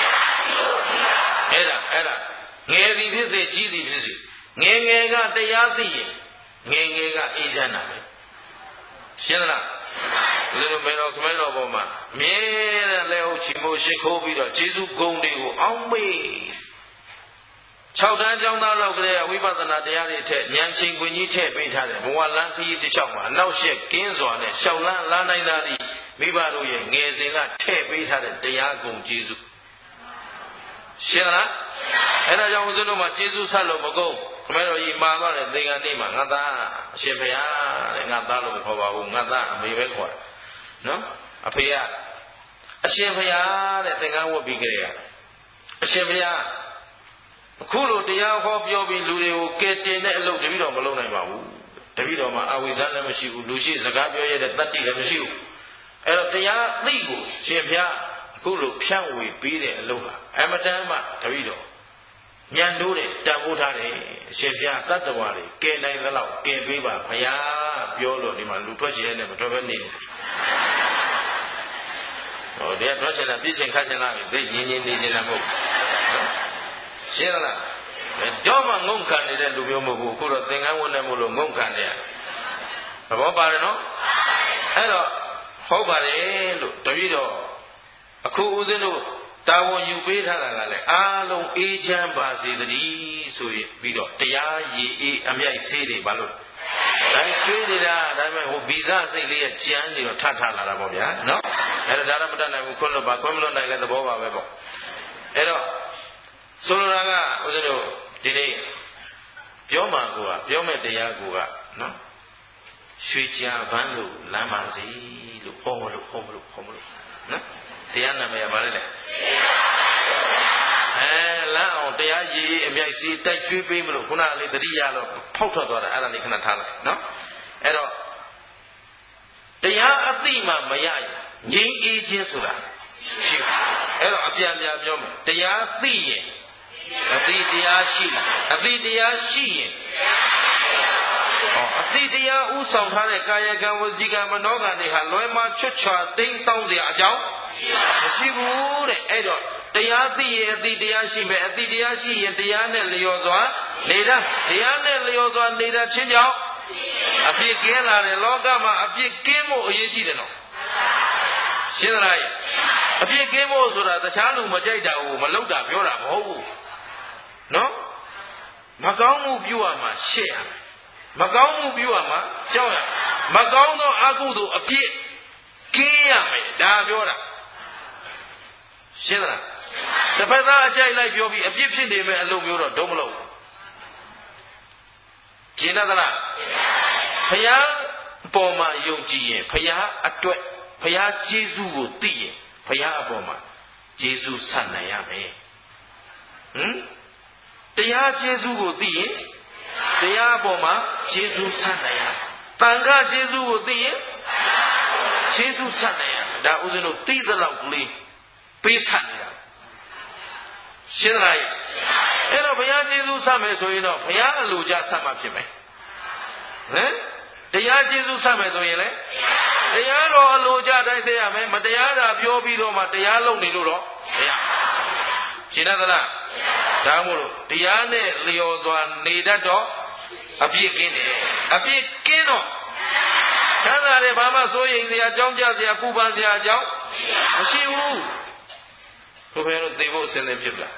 အဲ့ဒါငယ်သည်ဖြစ်စေကြီးသည်ဖြစ်စေငယ်ကတရားသိရင်ငယ်ကအေးချမ်းတာပဲရှင်းသလားဒီလိုမေတော်ခမဲတော်ပေါ်မှာမြဲတဲ့လက်အုပ်ချီမိုးရှိခိုးပြီးတော့ကျေးဇူးဂုဏ်တွေကိုအောင်းမေ့ 6 တန်းကျောင်းသားလောက်ကလေးဝိပဿနာတရားတွေထက်ဉာဏ်ရှင်ခွင်ကြီးထည့်ပေးထားတယ်ဘဝလမ်းခရီးတစ်လျှောက်မှာအနောက်ရှက်ကင်းစွာနဲ့ရှောက်လန်းလာနိုင်တာဒီမိဘတို့ရဲ့ငယ်စဉ်ကထည့်ပေးထားတဲ့တရားကုန်ကျေးဇူးရှင်းလားအဲ့ဒါကြောင့်ဦးဇင်းတို့မှာကျေးဇူးဆက်လို့မကုန်ခမဲတော်ကြီးမှာသွားတဲ့သင်္ကန်းနေ့မှာငါသားအရှင်ဘုရားတဲ့ငါသားလို့မခေါ်ပါဘူးငါသားအမေပဲခေါ်တယ်နော်အဖေကအရှင်ဘုရားတဲ့သင်္ကန်းဝတ်ပြီးကြရအရှင်ဘုရားအခုလိုတရားဟောပြောပြီးလူတွေကိုကဲတင်တဲ့အလုပ်တပည့်တော်မလုပ်နိုင်ပါဘူးတပည့်တော်မှာအဝိဇ္ဇာလည်းမရှိဘူးလူရှိစကားပြောရတဲ့တတ္တိလည်းမရှိဘူးအဲ့တော့တရားသိကိုရှင်ဘုရားအခုလိုဖြန့်ဝေပေးတဲ့အလုပ်ဟာအမတန်မှတပည့်တော်ညံတို့တဲ့တန်ဖိုးထားတယ်အရှင်ဘုရားတတ္တဝါတွေကဲနိုင်သလောက်ကဲပေးပါဘုရားပြောလို့ဒီမှာလူထွက်ချင်တဲ့မထွက်ပဲနေတယ်ဟောဒီထွက်ချင်တာပြည့်ချင်ခတ်ချင်တာပဲညင်ညင်နေချင်တာမဟုတ်ဘူးရှင်းလားတော့မှငုံခံနေတဲ့လူမျိုးမဟုတ်ဘူးအခုတော့သင်္ကန်းဝတ်နေမို့လို့ငုံခံနေရသဘောပါတယ်နော်အဲ့တော့ဟုတ်ပါတယ်လို့တပည့်တော်အခုဦးဇင်းတို့တာဝန်ယူပေးထားတာကလည်းအားလုံးအေးချမ်းပါစေတည်းဆိုရင်ပြီးတော့တရားရည်အေးအမြိုက်ဆေးတွေဘာလို့ဒါကျွေးနေတာဒါပေမဲ့ဟိုဗီဇစိတ်လေးရဲ့ကြမ်းနေတော့ထထလာတာပေါ့ဗျာနော်အဲ့ဒါဒါတော့မတတ်နိုင်ဘူးခွန်းလို့ပါခွန်းမလို့နိုင်တဲ့သဘောပါပဲပေါ့အဲ့တော့ဆိုလိုတာကဦးဇင်းတို့ဒီနေ့ပြောမှကိုကပြောမဲ့တရားကိုကနော်ရွှေကြာပန်းလို့လမ်းပါစီလို့ဟောမလို့နော်တရားနာမည်ကဘာလဲလဲလမ်းအောင်တရားရည်အမြိုက်စီတိုက်ကျွေးပေးမလို့ခုနကလေးတတိယတော့ဖောက်ထွက်သွားတာအဲ့ဒါလေးခဏထားလိုက်နော်အဲ့တော့တရားအသိမှမရရင်ငြိမ်းအေးခြင်းဆိုတာရှိတယ်အဲ့တော့အပြန်ပြောမယ်တရားသိရင်အသိတရားရှိအသိတရားရှိရင်အသိတရားဥဆောင်ထားတဲ့ကာယကံဝစီကံမနောကံတွေဟာလွယ်မှာချွတ်ချွာတိမ့်ဆောင်စရာအကြောင်းမရှိဘူးတဲ့အဲ့တော့တရားသိရင်အသိတရားရှိမယ်အသိတရားရှိရင်တရားနဲ့လျော်စွာနေတာတရားနဲ့လျော်စွာနေတာချင်းကြောင့်အပြစ်ကင်းလာတယ်လောကမှာအပြစ်ကင်းဖို့အရေးကြီးတယ်နော်ရှင်းသလားအပြစ်ကင်းဖို့ဆိုတာတခြားလူမကြိုက်တာကိုမလုပ်တာပြောတာမဟုတ်ဘူးနော်မကောင်းမှုပြုရမှာရှေ့ရမကောင်းမှုပြုရမှာကြောက်ရမကောင်းသောအကုသိုလ်အပြစ်ကင်းရမယ်ဒါပြောတာရှင်းသလားတစ်ဖက်သားအကြိုက်လိုက်ပြောပြီးအပြစ်ဖြစ်နေမဲ့အလုပ်မျိုးတော့ဒုံမလို့ရှင်းသလားဘုရားအပေါ်မှာယုံကြည်ရင်ဘုရားအတွက်ဘုရားကျေးဇူးကိုသိရင်ဘုရားအပေါ်မှာကျေးဇူးဆက်နိုင်ရမယ်တရားကျေးဇူးကိုသိရင်တရားအပေါ်မှာကျေးဇူးဆက်နိုင်ရတန်ခါကျေးဇူးကိုသိရင်ကျေးဇူးဆက်နိုင်ရဒါဥစဉ်တို့သိသလောက်ကလေးပေးဆက်နေတာရှင်းလားအဲ့တော့ဘုရားကျေးဇူးဆက်မယ်ဆိုရင်တော့ဘုရားအလိုကြဆက်မှဖြစ်မယ်တရားကျေးဇူးဆက်မယ်ဆိုရင်လေတရားတော်အလိုကြတိုင်းဆက်ရမယ်မတရားတာပြောပြီးတော့မှတရားလုံးနေလို့တော့မရရှင်းသလားဒါမို့လို့တရားနဲ့လျော်စွာနေတတ်တော့အပြစ်ကင်းတယ်အပြစ်ကင်းတော့ချမ်းသာတယ်ဘာမှစိုးရိမ်စရာကြောင်းကြစရာပူပန်စရာအကြောင်းမရှိဘူးဘုရားတို့သိဖို့အစဉ်သင့်ဖြစ်လား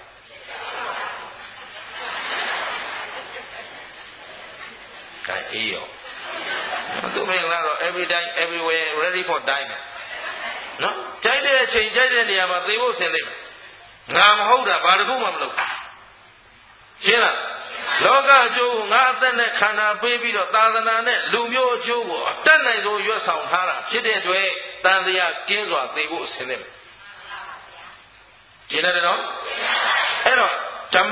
ကဲအေးရောသူမင်္ဂလာတော့ every time everywhere ready for time နော်ကြိုက်တဲ့အချိန်ကြိုက်တဲ့နေရာမှာသိဖို့အစဉ်သင့်ငါမဟုတ်တာဘာတခုမှမလုပ်ရှင်းလားလောကအကျိုးကိုငါအသက်နဲ့ခန္ဓာပေးပြီးတော့သာသနာနဲ့လူမျိုးအကျိုးကိုအတတ်နိုင်ဆုံးရွတ်ဆောင်ထားတာဖြစ်တဲ့အတွက်တန်တရားကင်းစွာသိဖို့အစဉ်သင့်ရှင်းတယ်နော်အဲ့တော့ဓမ္မ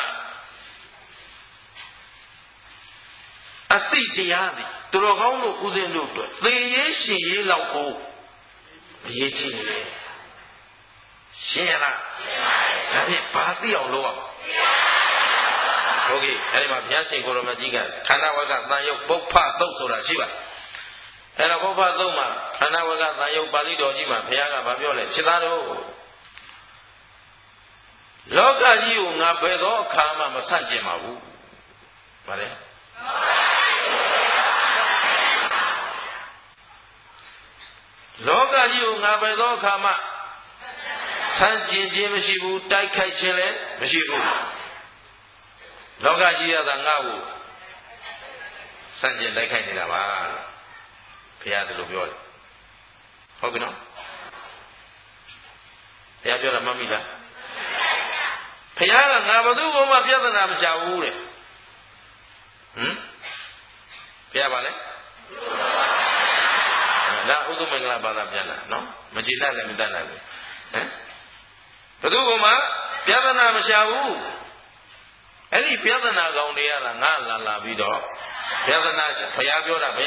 အသိတရားသည်သူတော်ကောင်းတို့ဥစဉ်တို့အတွက်သေရေးရှင်ရေးလောက်ကိုအရေးကြီးနေတယ်ရှင်းရလားဒါဖြင့်ဘာသိအောင်လုပ်ရမလဲဟုတ်ကဲ့အဲ့ဒီမှာဘုရားရှင်ကိုရမကြီးကခန္ဓာဝကသံယုတ်ပုပ္ဖသုတ်ဆိုတာရှိပါအဲ့တော့ပုပ္ဖသုတ်မှာခန္ဓာဝကသံယုတ်ပါဠိတော်ကြီးမှာဘုရားကဗာပြောလဲခြေသားတို့လောကကြီးကိုငါဘယ်သောအခါမှမဆန့်ကျင်ပါဘူးဗါလဲလောကကြီးကိုငါဘယ်သောအခါမှဆန့်ကျင်ခြင်းမရှိဘူးတိုက်ခိုက်ခြင်းလည်းမရှိဘူးလောကကြီးရတာငါ့ကိုစန့်ကျင်တိုက်ခိုက်နေတာပါဘုရားဒီလိုပြောတယ်ဟုတ်ပြီနော်ဘုရားပြောတာမှတ်မိလားဘုရားကငါဘသူ့ဘုံမှာပြဿနာမချဘူးတဲ့ဘုရားပါလေဒါဥဒ္ဓမင်္ဂလာဘာသာပြန်လာနော်မကြည်နဲ့လည်းမတတ်နိုင်ဘူးဘသူ့ဘုံမှာပြဿနာမချဘူးအဲ့ဒီပြဿနာကောင်တွေရတာငါလာပြီးတော့ပြဿနာဘုရားပြောတာ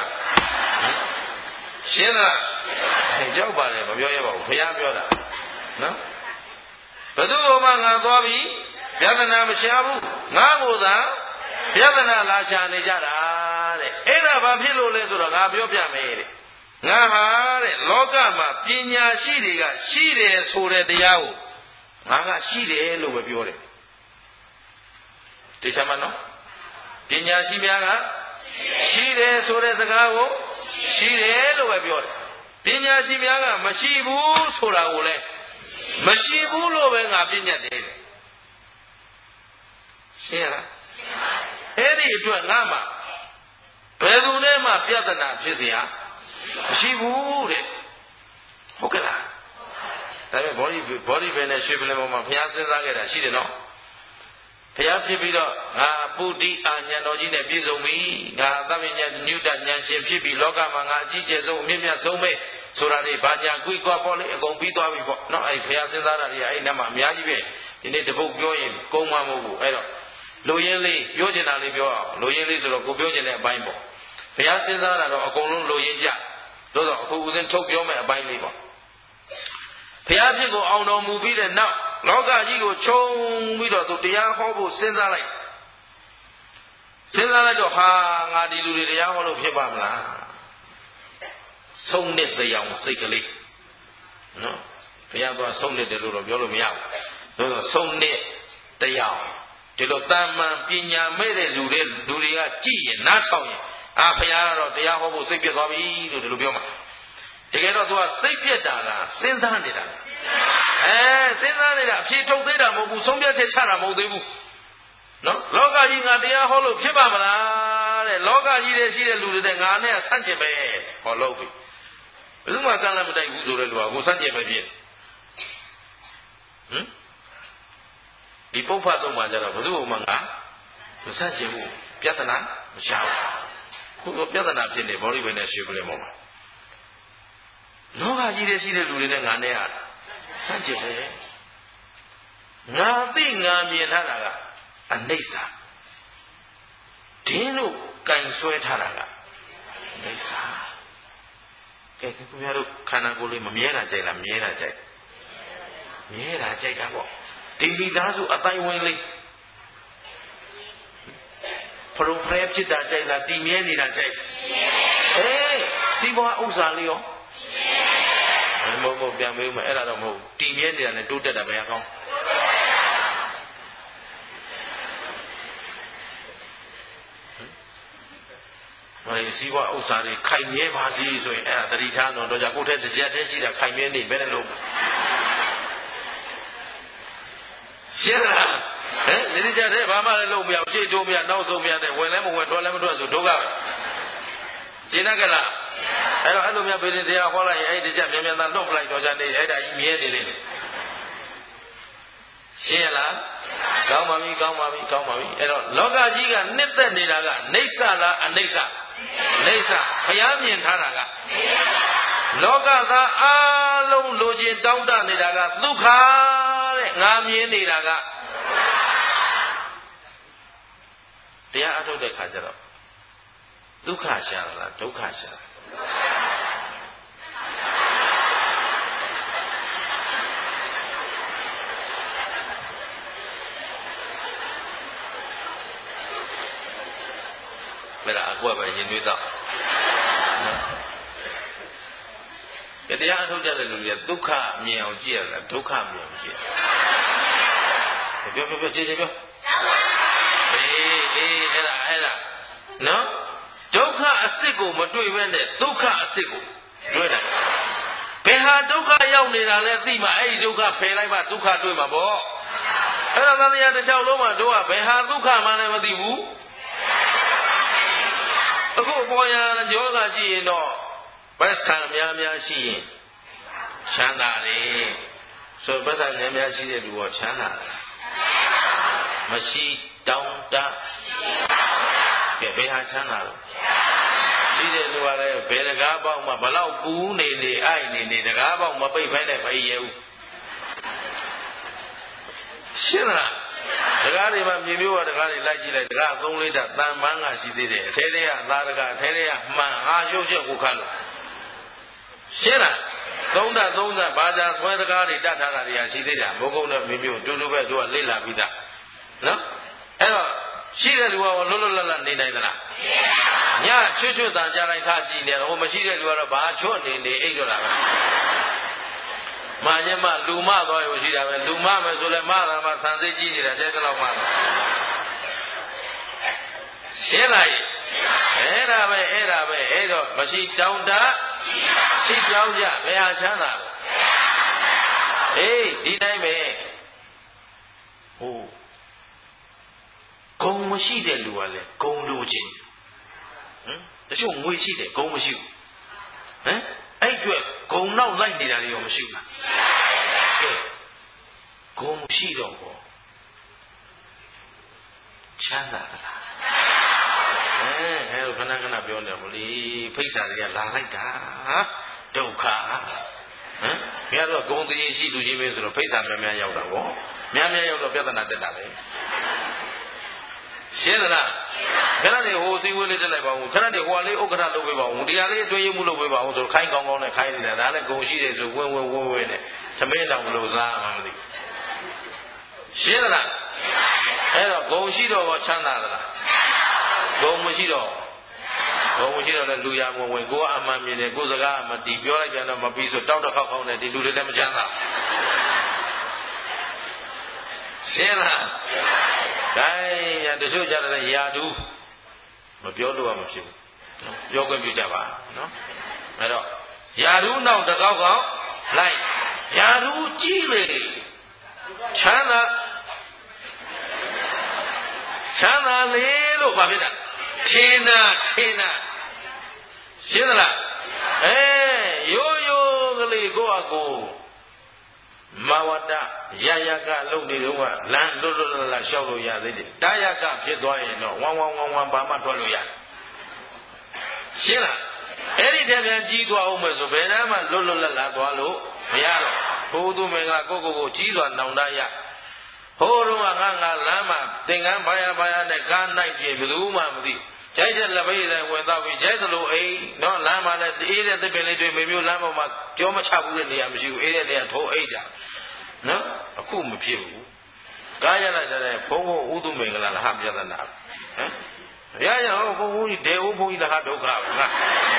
ရှင်းလားကြောက်ပါလေမပြောရပါဘူးဘုရားပြောတာနော်ဘသူ့ဘုံမှာငါသွားပြီးပြဿနာမရှာဘူးငါ့ကိုသာပြဿနာလာရှာနေကြတာတဲ့အဲ့ဒါဘာဖြစ်လို့လဲဆိုတော့ငါပြောပြမယ်တဲ့ငါဟာတဲ့လောကမှာပညာရှိတွေကရှိတယ်ဆိုတဲ့တရားကိုငါကရှိတယ်လို့ပဲပြောတယ်သိချင်မနော်ပညာရှိများကရှိတယ်ဆိုတဲ့စကားကိုရှိတယ်လို့ပဲပြောတယ်ပညာရှိများကမရှိဘူးဆိုတာကိုလည်းမရှိဘူးလို့ပဲငါပြညတ်တယ်ရှင်းလားအဲ့ဒီအတွက်ငါမှဘယ်သူနဲ့မှပြဿနာဖြစ်เสียမရှိဘူးတဲ့ဟုတ်ကဲ့လားဒါပေမဲ့ဘောဓိပဲနဲ့ရွှေပလင်ပေါ်မှာဘုရားစဉ်းစားခဲ့တာရှိတယ်နော်ဘုရားဖြစ်ပြီးတော့ငါပုဒိအာဉာဏ်တော်ကြီးနဲ့ပြည့်စုံပြီငါသဗ္ဗညတ်ညုတဉာဏ်ရှင်ဖြစ်ပြီးလောကမှာငါအကြီးကျယ်ဆုံးအမြင့်မြတ်ဆုံးပဲဆိုတာတွေဘာညာကွေးကွာပေါ့လေအကုန်ပြီးသွားပြီပေါ့နော်အဲ့ဘုရားစဉ်းစားတာတွေအဲ့နမှာအများကြီးပဲဒီနေ့တပုတ်ပြောရင်ကုန်းမမဟုတ်ဘူးအဲ့တော့လူရင်းလေးပြောချင်တာလေးပြောအောင်လူရင်းလေးဆိုတော့ကိုပြောချင်တဲ့အပိုင်းပေါ့ဘုရားစဉ်းစားတာတော့အကုန်လုံးလူရင်းကြသို့တော့အခုဦးဇင်းထုတ်ပြောမဲ့အပိုင်းလေးပေါ့ဘုရားဖြစ်ကိုအောင်တော်မူပြီးတဲ့နောက်လောကကြီးကိုခြုံပြီးတော့သူတရားဟောဖို့စဉ်းစားလိုက်တော့ဟာငါဒီလူတွေတရားဟောလို့ဖြစ်ပါမလားဆုံးနှစ်တရားစိတ်ကလေးနော်ဘုရားကဆုံးနှစ်တယ်လို့တော့ပြောလို့မရဘူးသို့တော့ဆုံးနှစ်တရားဒီလိုတန်မှန်ပညာမဲ့တဲ့လူတွေကကြည့်ရင်နားထောင်ရင်ဘုရားကတော့တရားဟောဖို့စိတ်ပြတ်သွားပြီလို့ဒီလိုပြောမှာတကယ်တော့သူကစိတ်ပြတ်တာလားစဉ်းစားနေတာစဉ်းစားနေတာအဖြေထုတ်သေးတာမဟုတ်ဘူးဆုံးဖြတ်ချက်ချတာမဟုတ်သေးဘူးနော်လောကကြီးငါတရားဟောလို့ဖြစ်ပါမလားတဲ့လောကကြီးထဲရှိတဲ့လူတွေငါနဲ့ဆန့်ကျင်ပဲဟောလို့ပြီဘယ်သူမှကမ်းလည်းမတိုက်ဘူးဆိုတဲ့လူကကိုဆန့်ကျင်ပဲဖြစ်ဒီပုပ္ပသုံးပါကြတော့ဘယ်သူမှငါမဆန့်ကျင်ဘူးပြဿနာမရှာဘူးခုဆိုပြဿနာဖြစ်နေဘောရိဘယ်နဲ့ရွှေပလင်ပေါ်မှာလောကကြီးထဲရှိတဲ့လူတွေနဲ့ငါနဲ့ဆန့်ကျင်ပဲငါသိငါမြင်ထားတာကအနိစ္စဒင်းတို့ကင်ဆွဲထားတာကအနိစ္စကဲခင်ဗျားတို့ခန္ဓာကိုယ်လေးမမြဲတာကြိုက်လားမြဲတာကြိုက်မြဲတာကြိုက်တာပေါ့ဒီမိသားစုအတိုင်းဝင်လေးဖရုံဖရဲဖြစ်တာကြိုက်လားတည်မြဲနေတာကြိုက်စီးပွားဥစ္စာလေးရောမဟုတ်ပြန်မေးမယ်အဲ့ဒါတော့မဟုတ်တည်မြဲနေတာနဲ့တိုးတက်တာပဲအကောင်းစီးပွားဥစ္စာတွေခိုင်မြဲပါစီဆိုရင်အဲ့ဒါတတိထားတော့ကြကိုယ်ထက်တစ်ချက်တည်းရှိတာခိုင်မြဲနေဘယ်နဲ့လို့ရှင်းလားဒီတစ်ချက်တည်းဘာမှလည်းလုပ်မရရှေ့တိုးမရနောက်ဆုံးမရတဲ့ဝင်လည်းမဝင်ထွက်လည်းမထွက်ဆိုဒုက္ခပဲရှင်းကလားအဲ့တော့အဲ့လိုများဗေဒင်တရားဟောလိုက်ရင်အဲ့ဒီချက်မြန်မြန်သာလွတ်ပလိုက်တော့ကြနေအဲ့ဒါကြီးမြဲနေလိမ့်မယ်ရှင်းလားကောင်းပါပြီအဲ့တော့လောကကြီးကနှစ်သက်နေတာကနိစ္စလားအနိစ္စနိစ္စဘုရားမြင်ထားတာကလောကသားအားလုံးလိုချင်တောင်းတနေတာကဒုက္ခတဲ့ငါမြင်နေတာကတရားအထုတ်တဲ့ခါကျတော့ဒုက္ခရှာလားဒုက္ခရှာမလားအကွက်ပဲရင်သွေးတော့တရားအထုတ်ကြတဲ့လူတွေကဒုက္ခမြင်အောင်ကြည့်ရတာဒုက္ခမြင်အောင်ကြည့်ပြောကြည့်ပြောအဲ့ဒါနော်ဒုက္ခအစစ်ကိုမတွေ့ဘဲနဲ့ဒုက္ခအစစ်ကိုတွေ့တယ်ဘယ်ဟာဒုက္ခရောက်နေတာလဲသိမှအဲ့ဒီဒုက္ခဖယ်လိုက်မှဒုက္ခတွေ့မှာပေါ့အဲ့ဒါသံဃာတစ်လျှောက်လုံးမှာတို့ကဘယ်ဟာဒုက္ခမှလည်းမသိဘူးအခုပေါ်ရယောဂရှိရင်တော့ပဋ္ဌာန်များများရှိရင်ချမ်းသာတယ်ဆိုပဋ္ဌာန်များများရှိတဲ့လူကချမ်းသာတယ်မရှိတောင်းတကဲဘယ်ဟာချမ်းသာလို့ရှိတဲ့လူကလည်းဘယ်တကားပေါက်မှဘလောက်ပူးနေနေအိုက်နေနေတကားပေါက်မပိတ်ဖိုင်းနဲ့မအေးရဘူးရှင်းလားတကားတွေမှာမြေမျိုးကတကားတွေလိုက်ကြည့်လိုက်တကား3လီတာတန်ပန်းကရှိသေးတယ်အထဲထဲကသားတကားအထဲထဲကမှန်ဟာရုပ်ချက်ကိုခတ်လို့ရှင်းလား3ဓာတ်ဘာသာဆွဲတကားတွေတတ်ထားတာတွေကရှိသေးတယ်မိုးကုတ်နဲ့မြေမျိုးတူတူပဲသူကလေ့လာပြီးသားနော်အဲ့တော့ရှိတဲ့လူကလွတ်လွတ်လပ်လပ်နေနိုင်သလားညချွတ်တန်ကြလိုက်ထားကြည့်နေတော့မရှိတဲ့လူကတော့ဘာချွတ်နေအိတ်တော့တာပဲမာညမလူမသွားရရှိတာပဲလူမမယ်ဆိုလဲမတာမှဆန်စိတ်ကြီးနေတာတဲ့ကတော့မှရှင်းလိုက်အဲ့ဒါပဲအဲ့တော့မရှိတောင်းတရှိကြောင်းကြဘယ်ဟာချမ်းသာလဲအေးဒီတိုင်းပဲဟိုဂုံမရှိတဲ့လူကလည်းဂုံလိုချင်တချို့ငွေရှိတယ်ဂုံမရှိဘူးအဲ့အတွက်ဂုံနောက်လိုက်နေတာတွေရောမရှိဘူးလားကဲဂုံရှိတော့ဘောချမ်းသာလားအဲ့လိုခဏပြောနေမလို့ဖိတ်စာတွေကလာလိုက်တာဒုက္ခဘယ်တော့ဂုံတည်းရှိလူချင်းပဲဆိုတော့ဖိတ်စာများရောက်တာဗောများရောက်တော့ပြဿနာတက်တာပဲရှင်းသလားခဏနေဟိုစီဝေးလေးတက်လိုက်ပါဦးခဏနေဟိုလေးဥက္ကဋ္ဌလုပ်ပေးပါဦးတရားလေးအတွင်းရမှုလုပ်ပေးပါဦးဆိုခိုင်းကောင်းနဲ့ခိုင်းနေတာဒါလည်းဂုံရှိတယ်ဆိုဝင်းနဲ့သမင်းတော်မလို့စားမှမသိရှင်းသလားအဲ့တော့ဂုံရှိတော့ချမ်းသာသလားဂုံမရှိတော့လည်းလူရမဝင်ကိုကအမှန်မြင်တယ်ကိုစကားမတီးပြောလိုက်ပြန်တော့မပြီးဆိုတောက်တစ်ခေါက်ခေါက်နဲ့ဒီလူတွေလည်းမချမ်းသာရှင်းလားဒါရတချို့ကြတဲ့ယာဒူးမပြောလို့မဖြစ်ဘူးပြောခွင့်ပြုကြပါနော်အဲ့တော့ယာဒူးနောက်တစ်ခေါက်ခေါက်လိုက်ယာဒူးကြည့်လေချမ်းသာလေလို့ဘာဖြစ်တာထင်တာရှင်းသလားရိုးကလေးကိုယ့်အကိုမဝတ္တရကလုံနေတော့ကလမ်းလွတ်လပ်လျှောက်လို့ရသေးတယ်တာယကဖြစ်သွားရင်တော့ဝမ်းဘာမှထွက်လို့ရတယ်ရှင်းလားအဲ့ဒီတည်းပြန်ကြီးသွားအောင်မယ်ဆိုဘယ်နှမ်းမှလွတ်လပ်သွားလို့မရတော့ဘုသူမင်္ဂလာကိုကြီးစွာနောင်တရဟိုတော့ငါလမ်းမှာသင်္ကန်းဘာယာနဲ့ကားနိုင်ပြင်ဘယ်သူမှမသိကြိုက်တဲ့လက်ပိတ်လည်းဝင်တော့ပြီးကြိုက်သလိုအိမ်နော်လမ်းမှာလည်းအေးတဲ့သစ်ပင်လေးတွေမျိုးလမ်းပေါ်မှာကြောမချဘူးတဲ့နေရာမရှိဘူးအေးတဲ့နေရာထိုးအိတ်တာနော်အခုမဖြစ်ဘူးကားရလိုက်တဲ့ဘုံဥဒုမင်္ဂလာလဟပြဿနာရဟောဘုံကြီးဒေဝဘုံကြီးလဟဒုက္ခပဲငါ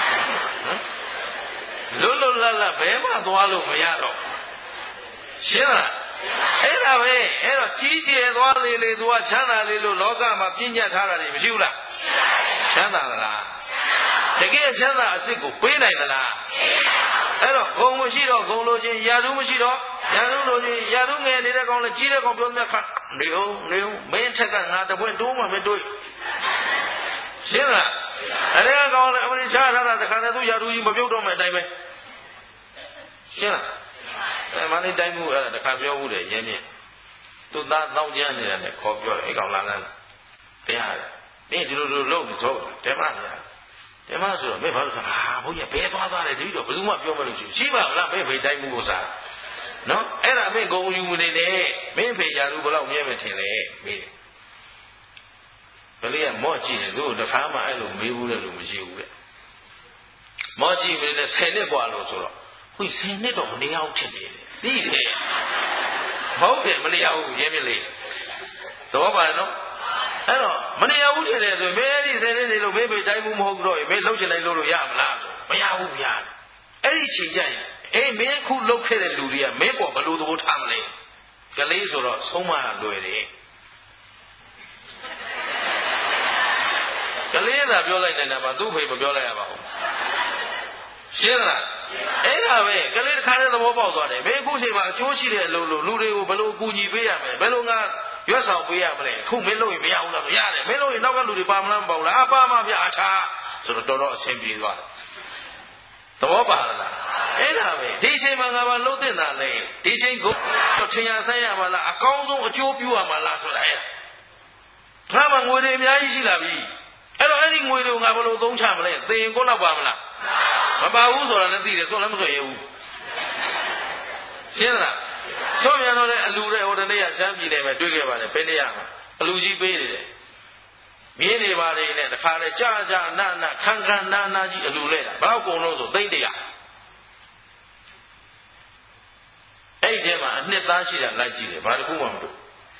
လွတ်လပ်ဘယ်မှသွားလို့မရတော့ရှင်းလားအဲ့ဒါပဲအဲ့တော့ကြီးကျယ်သွားလေသူကချမ်းသာလေလို့လောကမှာပြည့်ညတ်ထားတာတွေမရှိဘူးလားချမ်းသာသလားတကယ်ချမ်းသာအစစ်ကိုပေးနိုင်သလားအဲ့တော့ဂုံမရှိတော့ဂုံလိုချင်းယာတုမရှိတော့ယာတုလိုချင်းယာတုငယ်နေတဲ့ကောင်လည်းကြီးတဲ့ကောင်ပြောမြတ်ခါနေအောင်မင်းထက်ကငါတပွင့်တိုးမှမတွေ့ရှင်းလားအဲ့ဒါကောင်လည်းအမရိချာထားတာတခါတည်းသူယာတုကြီးမပြုတ်တော့မဲ့အတိုင်းပဲရှင်းလားမန္တလေးတိုင်းမှုအဲ့ဒါတခါပြောဘူးတယ်ရင်းမြစ်သူသားတောင်းကြနေတာနဲ့ခေါ်ပြောတယ်အဲ့ကောင်လာတယ်တရားတယ်မင်းဒီလိုလုပ်နေဆိုတယ်မဆိုတော့မင်းဘာလို့ဆိုဘုန်းကြီးဘယ်သွားတယ်တတိတော့ဘယ်သူမှပြောမလို့ရှိပါလားမင်းဖေတိုင်းမှုကိုစားနော်အဲ့ဒါမင်းဂုံယူနေတယ်မင်းဖေရာလူဘလောက်မြဲမထင်လေမေးတယ်ဘယ်လေးကမော့ကြည့်တယ်သူ့တခါမှအဲ့လိုမေးဘူးတဲ့လူမရှိဘူးတဲ့မော့ကြည့်ပြီးနဲ့10နှစ်กว่าလို့ဆိုတော့ဟို10နှစ်တော့မနေအောင်ထင်တယ်သိတယ်ဟုတ်တယ်မနေအောင်ရင်းမြစ်လေးသဘောပါနော်အဲ့တော့မနေရဘူးထင်တယ်ဆိုရင်မင်းအဲ့ဒီ10နှစ်နေလို့မင်းဖေတိုင်းမှုမဟုတ်တော့ရင်မင်းလှုပ်ချင်တိုင်းလှုပ်လို့ရမလားမရဘူးဗျာအဲ့ဒီချိန်ကျရင်အေးမင်းခုလှုပ်ခဲ့တဲ့လူတွေကမင်းပေါ်ဘယ်လိုသဘောထားမလဲကလေးဆိုတော့ဆုံးမတာလွယ်တယ်ကလေးသာပြောလိုက်တဲ့နေရာမှာသူ့ဖေမပြောလိုက်ရပါဘူးရှင်းလားအဲ့ဒါပဲကလေးတစ်ခါတည်းသဘောပေါက်သွားတယ်မင်းအခုချိန်မှာအကျိုးရှိတဲ့အလုပ်လို့လူတွေကိုဘယ်လိုအကူအညီပေးရမလဲဘယ်လိုငါရွက်ဆောင်ပေးရမလဲခုမင်းလို့ရင်မရဘူးလားရတယ်မင်းလို့ရင်နောက်ကလူတွေပါမလားမပေါ့လားပါမဗျအာချာဆိုတော့တော်တော်အဆင်ပြေသွားတယ်သဘောပါလားအဲ့ဒါပဲဒီချိန်မှာငါဘာလှုပ်တင်တာလဲဒီချိန်ကိုထင်ရဆိုင်ရပါလားအကောင်းဆုံးအကျိုးပြုရမှာလားဆိုတာအဲ့ဒါငါမှငွေတွေအများကြီးရှိလာပြီအဲ့တော့အဲ့ဒီငွေတွေကိုငါဘယ်လိုသုံးချမလဲသင်ကိုတော့ပါမလားမပါဘူးဆိုတာလည်းသိတယ်ဆိုလည်းမဆိုရဘူးရှင်းလားဆိုပြန်တော့လေအလူတဲ့ဟိုတနေ့ကချမ်းပြည်နယ်မှာတွေ့ခဲ့ပါတယ်ဘယ်နေရာမှာအလူကြီးပေးနေတယ်မြင်းနေပါလေနဲ့တခါလေကြာကြာနာနာခန်းခန်းနာနာကြီးအလူလဲတာဘယ်တော့ကုန်လို့ဆိုသိမ့်100အဲ့ဒီထဲမှာအနှစ်သားရှိတာလိုက်ကြည့်တယ်ဘာတစ်ခုမှမတွေ့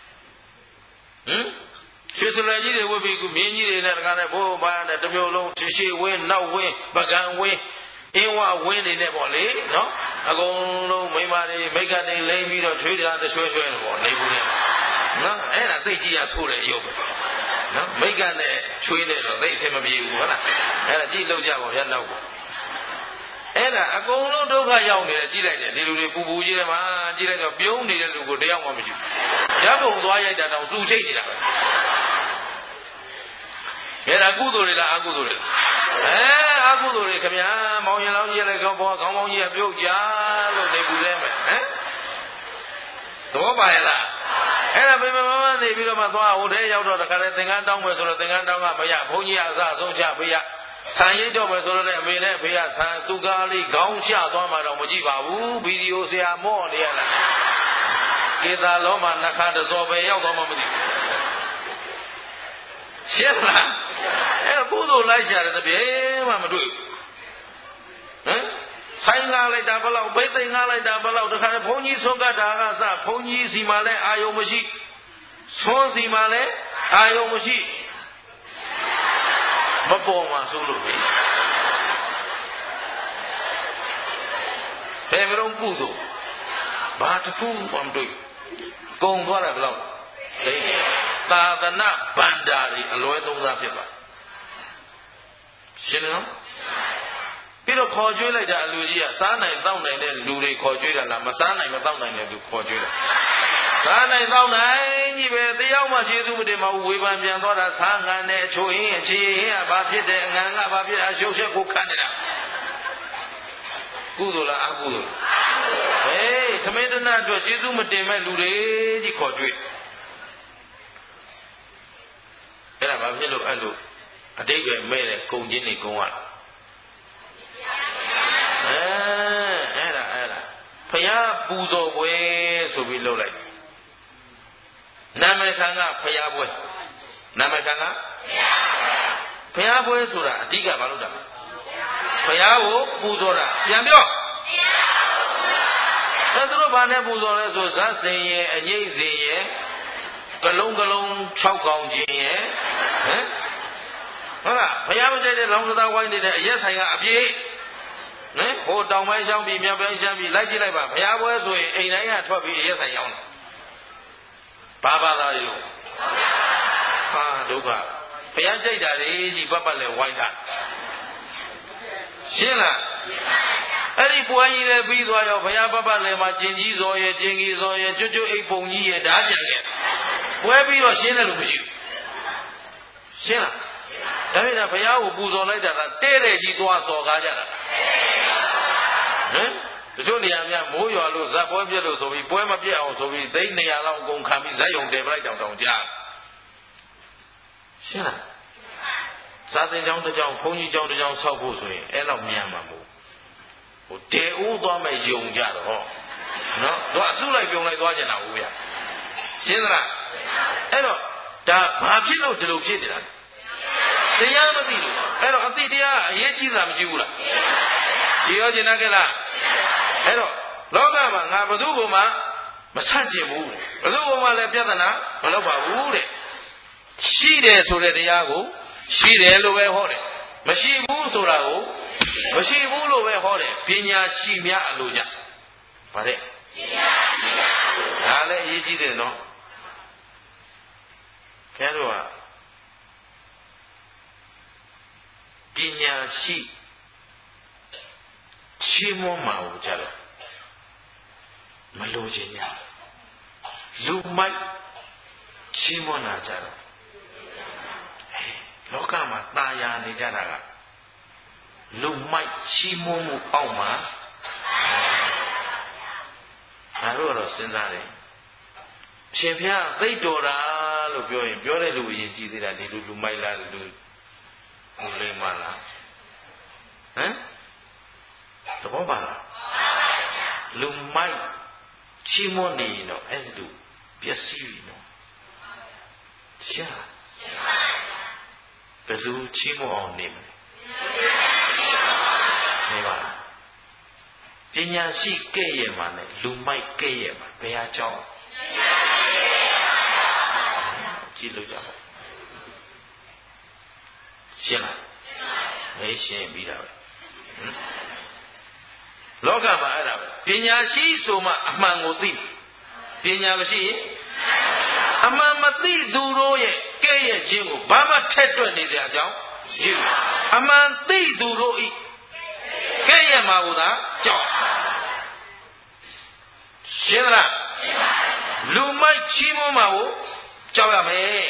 ရွှေစလွယ်ကြီးတွေဝတ်ပြီးမြင်းကြီးတွေနဲ့တခါလေဘိုးဘာနဲ့တစ်မျိုးလုံးရှေ့ဝင်းနောက်ဝင်းပကံဝင်းအင်းဝဝင်းနေနဲ့ပေါ့လေနော်အကုန်လုံးမိမတွေမိတ်ကတွေလိမ့်ပြီးတော့ချွေးတာရွှဲရွှဲပေါ့နေဘူးလေနော်အဲ့ဒါသိကြည့်ရဆိုးတဲ့ရုပ်ပဲနော်မိတ်ကနဲ့ချွေးနေတော့သိအဆင်မပြေဘူးဟုတ်လားအဲ့ဒါကြည့်လို့ကြပါဗျာနောက်ကိုအဲ့ဒါအကုန်လုံးဒုက္ခရောက်နေတယ်ကြည့်လိုက်တယ်ဒီလူတွေပူပူကြီးတယ်မှာကြည့်လိုက်တော့ပြုံးနေတဲ့လူကိုတယောက်မှမရှိဘူးဓာတ်ပုံသွားရိုက်တာတော့စူချိတ်နေတာပဲအဲ့ဒါကုသိုလ်တွေလားအကုသိုလ်တွေလားအကုသိုလ်တွေခင်ဗျာမောင်ရင်လောင်းကြီးလည်းကောင်းပေါ်ခေါင်းပေါင်းကြီးကပြုတ်ကြလို့နေပူလဲမယ်သဘောပါရဲ့လားအဲ့ဒါပြင်မနေပြီးတော့မှသွားဟိုထဲရောက်တော့တခါလေသင်္ကန်းတောင်းမယ်ဆိုတော့သင်္ကန်းတောင်းကမရဘုန်းကြီးကအစဆုံးချပေးရဆံရိပ်တော့မယ်ဆိုတော့လည်းအမေနဲ့အဖေကဆံသူကားလေးခေါင်းချသွားမှတော့မကြည့်ပါဘူးဗီဒီယိုဆရာမော့နေရလားကေသာလောမှာနှခါတစောပဲရောက်သွားမှမသိဘူးရှင်းလားအဲ့ကုသိုလ်လိုက်ရှာတယ်တပြေမှမတွေ့ဘူးဆိုင်ငါလိုက်တာဘယ်လောက်ဘိသိငါလိုက်တာဘယ်လောက်တခါဘုန်းကြီးဆုံးကတာကစဘုန်းကြီးစီမှာလည်းအာယုံမရှိသွန်းစီမှာလည်းအာယုံမရှိမပေါ်မှာဆိုလို့ပဲဘယ်မလို့ကုသိုလ်ဘာတစ်ခုမှမတွေ့ကုံသွားတာဘယ်လောက်သိသာသနာဗန္ဒာတွေအလွဲသုံးစားဖြစ်ပါရှင်းနော်ပြီးတော့ခေါ်ကျွေးလိုက်တာအလူကြီးကစားနိုင်တောက်နိုင်တဲ့လူတွေခေါ်ကျွေးတာလားမစားနိုင်မတောက်နိုင်တဲ့လူခေါ်ကျွေးတာစားနိုင်တောက်နိုင်ကြီးပဲတယောက်မှကျေးဇူးမတင်ပါဘူးဝေဖန်ပြန်သွားတာစားငံနဲ့ချိုးရင်အခြေရင်ကဘာဖြစ်တယ်ငံကဘာဖြစ်အရှုပ်ချက်ကိုခံနေတာကုသိုလ်လားအကုသိုလ်ဟေးသမင်းတနတ်အတွက်ကျေးဇူးမတင်မဲ့လူတွေကြီးခေါ်ကျွေးအဲ့ဒါဘာဖြစ်လို့အဲ့လိုအတိတ်ပဲမဲ့တဲ့ကုံချင်းတွေကုံရအဲ့ဒါဖယားပူဇော်ပွဲဆိုပြီးလုပ်လိုက်နာမည်ခံကဖယားပွဲနာမည်ခံကဖယားပွဲဆိုတာအဓိကဘာလို့တာဖယားကိုပူဇော်တာပြန်ပြောအဲ့သူတို့ဘာနဲ့ပူဇော်လဲဆိုဇတ်စင်ရဲ့အငိမ့်စင်ရဲ့ကလုံး6កောင်ခြင်းရဲ့ဟုတ်လားဘုရားမကျတဲ့လောင်းစသားဝိုင်းနေတဲ့အရက်ဆိုင်ကအပြည့်ဟိုတောင်ပိုင်းရှောင်းပြီးမြောက်ပိုင်းရှောင်းပြီးလိုက်ကြည့်လိုက်ပါဘုရားပွဲဆိုရင်အိမ်တိုင်းကထွက်ပြီးအရက်ဆိုင်ရောက်တယ်ဘာသာတွေလို့ဟာဒုက္ခဘုရားကြိုက်တာလေဒီပတ်ပတ်လဲဝိုင်းတာရှင်းလားအဲ့ဒီပွဲကြီးလည်းပြီးသွားရောဘုရားပတ်ပတ်လဲမှာကျင်ကြီးစော်ရဲ့ကျင်ကြီးစော်ရဲ့ကျွတ်ကျွတ်အိတ်ပုံကြီးရဲ့ဓာကြံခဲ့ပွဲပြီးတော့ရှင်းတယ်လို့မရှိဘူးရှင်းလားဒါပေမဲ့ဘုရားကိုပူဇော်လိုက်တာကတဲ့တဲ့ကြီးသွားစော်ကားကြတာတချို့နေရာများမိုးရွာလို့ဇက်ပွဲပြက်လို့ဆိုပြီးပွဲမပြက်အောင်ဆိုပြီးသိန်း200လောက်အကုန်ခံပြီးဇက်ယုံတယ်ပြလိုက်တောင်ကြားရှင်းလားစာသင်ကျောင်းတစ်ကျောင်းဘုန်းကြီးကျောင်းတစ်ကျောင်းဆောက်ဖို့ဆိုရင်အဲ့လောက်မြန်မှာမဟုတ်ဟိုတေဦးသွားမဲ့ယုံကြတော့နော်သူအစုလိုက်ပြုံလိုက်သွားကြတာဟုတ်ဗျာရှင်းသလားအဲ့တော့ဒါဘာဖြစ်လို့ဒီလိုဖြစ်နေတာတရားမသိလို့အဲ့တော့အသိတရားအရေးကြီးတာမရှိဘူးလားဒီရောကျင်နာကြလားအဲ့တော့လောကမှာငါဘယ်သူ့ဘုံမှာမဆန့်ကျင်ဘူးဘယ်သူ့ဘုံမှာလည်းပြဿနာမလုပ်ပါဘူးတဲ့ရှိတယ်ဆိုတဲ့တရားကိုရှိတယ်လို့ပဲဟောတယ်မရှိဘူးဆိုတာကိုမရှိဘူးလို့ပဲဟောတယ်ပညာရှိများအလိုကြဗါတဲ့ဒါလည်းအရေးကြီးတယ်နော်ကျန်တော့ပညာရှိ chimo mau jala melojinya lumai chimo na jala lokama taya ni jala ga lumai chimo mu auma aro sinzare ရှင်ဖျားသိတော်တာလို့ပြောရင်ပြောတဲ့လူအရင်ကြည့်သေးတာဒီလူမိုက်လားလူလိမ္မာလားဟမ်သဘောပါလားလူမိုက်ချီးမွမ်းနေရင်တော့အဲ့ဒီပျက်စီးပြီနော်ရှာဘယ်လိုချီးမွမ်းအောင်နေမလဲနေပါပညာရှိကဲ့ရဲ့မှာနဲ့လူမိုက်ကဲ့ရဲ့မှာဘယ်ဟာကြောင့်ကြည့်လို့ကြပါရှင်းလားမေးရှင်းပြီးတာပဲလောကမှာအဲ့ဒါပဲပညာရှိဆိုမှအမှန်ကိုသိပညာမရှိရင်အမှန်မသိသူတို့ရဲ့ကဲ့ရဲ့ခြင်းကိုဘာမှထက်တွက်နေကြအကြောင်းရှိဘူးအမှန်သိသူတို့ဤကဲ့ရဲ့မှာကိုသာကြောက်ရှင်းလားလူမိုက်ချီးမွမ်းမှာကိုကြောက်ရမယ်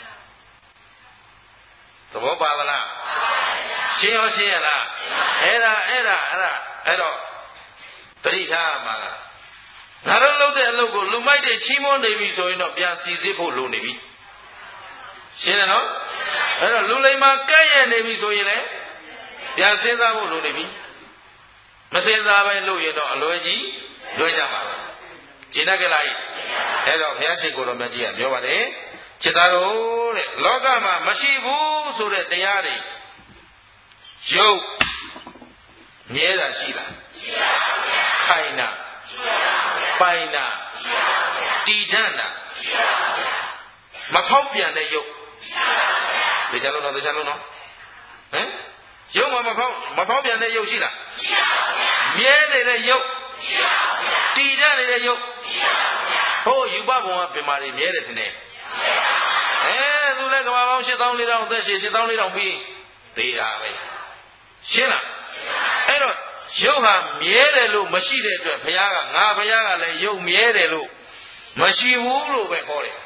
သဘောပါသလားရှင်းရောရှင်းရလားအဲ့တော့တတိထားမှာငါတို့လုပ်တဲ့အလုပ်ကိုလူမိုက်တွေချီးမွမ်းနေပြီဆိုရင်တော့ပြန်စီစစ်ဖို့လိုနေပြီရှင်းတယ်နော်အဲ့တော့လူလိမ္မာကဲ့ရဲ့နေပြီဆိုရင်လည်းပြန်စဉ်းစားဖို့လိုနေပြီမစဉ်းစားပဲလုပ်ရင်တော့အလွယ်ကြီးလွယ်ကြပါဘူးကျင့်တတ်ကြလားအဲ့တော့ဘုရားရှိခိုးတော်မြတ်ကြီးကပြောပါတယ်จิตသားတို့တဲ့လောကမှာမရှိဘူးဆိုတဲ့တရားတွေရုပ်မြဲတာရှိလားရှိပါဘူးဗျာခိုင်တာရှိပါဘူးဗျာပိုင်တာရှိပါဘူးဗျာတည်တံ့တာရှိပါဘူးဗျာမဖောက်ပြန်တဲ့ရုပ်ရှိပါဘူးဗျာဒါကြလို့နော်ဟမ်ရုပ်မှာမဖောက်ပြန်တဲ့ရုပ်ရှိလားရှိပါဘူးဗျာမြဲနေတဲ့ရုပ်ရှိပါဘူးဗျာတည်တံ့နေတဲ့ရုပ်ရှိပါဘူးဗျာဟိုယူပဘုံကပင်မာတွေမြဲတယ်ထင်တယ်သူလည်းကဘာပေါင်း8400အသက်ရှင်8400ပြီးသေးတာပဲရှင်းလားအဲ့တော့ရုပ်ဟာမြဲတယ်လို့မရှိတဲ့အတွက်ဘုရားကငါဘုရားကလည်းရုပ်မြဲတယ်လို့မရှိဘူးလို့ပဲခေါ်တယ်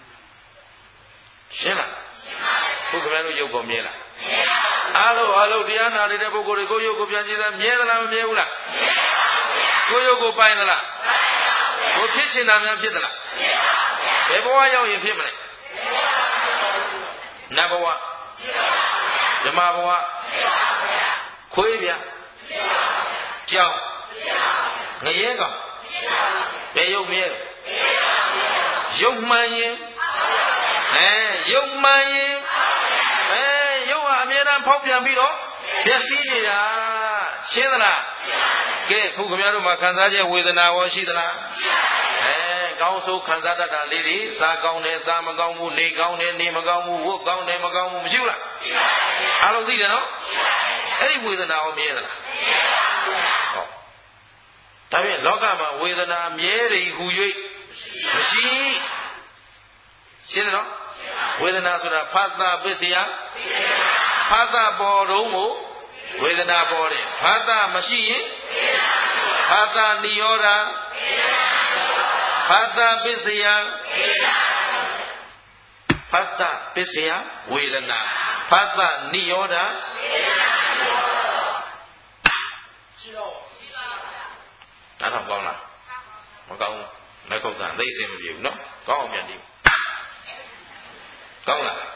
ရှင်းလားဘုရားတို့ရုပ်ကောမြဲလားအားလုံးတရားနာနေတဲ့ပုဂ္ဂိုလ်တွေကိုရုပ်ကိုပြန်ကြည့်တာမြဲသလားမမြဲဘူးလားကိုရုပ်ကိုပိုင်သလားကိုဖြစ်ချင်တာများဖြစ်သလားဘယ်ဘဝရောက်ရင်ဖြစ်မလဲနတ်ဘဝဓမ္မဘဝခွေးပြကြောက်ငရဲကောင်ဘယ်ရုပ်မြဲရုပ်မှန်ရင်ရုပ်မှန်ရင်ရုပ်ဟာအမြဲတမ်းဖောက်ပြန်ပြီးတော့ပျက်စီးနေတာရှင်းသလားကဲခုခင်ဗျားတို့မှာခံစားချက်ဝေဒနာရောရှိသလားကောင်းဆိုးခံစားတတ်တာလေးတွေစားကောင်းတယ်စားမကောင်းဘူးနေကောင်းတယ်နေမကောင်းဘူးဝတ်ကောင်းတယ်မကောင်းဘူးမရှိဘူးလားအားလုံးသိတယ်နော်အဲ့ဒီဝေဒနာရောမြဲသလားဟောဒါဖြင့်လောကမှာဝေဒနာမြဲတယ်ဟူ၍မရှိရှင်းတယ်နော်ဝေဒနာဆိုတာဖသပစ္စယဖသပေါ်တော့မို့ဝေဒနာပေါ်တယ်ဖသမရှိရင်ဖသနိရောဓဖသပစ္စယဖသပစ္စယဝေဒနာဖသနိရောဓအဲ့တော့ကောင်းလားမကောင်းဘူးလက်ကုပ်တာသိစင်မပြေဘူးနော်ကောင်းအောင်ပြန်ကြည့်ကောင်းလား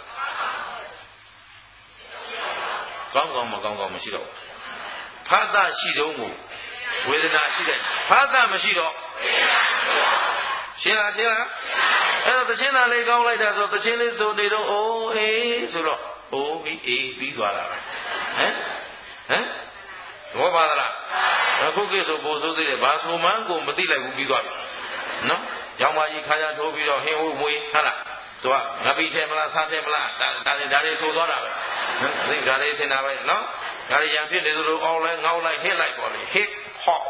ကောင်းမကောင်းမရှိတော့ဖသရှိတော့ကိုဝေဒနာရှိတယ်ဖသမရှိတော့ရှင်းလားအဲ့တော့သချင်းသားလေးကောင်းလိုက်တာဆိုသချင်းလေးဆိုနေတော့အိုးအေးဆိုတော့အိုးပြီးသွားတာပဲဟမ်ဘောပါသလားအခုကိစ္စပို့ဆိုသေးတယ်ဘာဆိုမှကိုမသိလိုက်ဘူးပြီးသွားပြီနော်ရောင်မကြီးခါရထိုးပြီးတော့ဟင်းဝမွေးဟုတ်လားသူကငပိထဲမလားစားထဲမလားဒါတွေဆိုသွားတာပဲသိဒါတွေထင်တာပဲနော်ဒါတွေရံဖြစ်နေသလိုအောက်လိုက်ငေါက်လိုက်ဟစ်လိုက်ပေါ်လေဟစ်ဟော့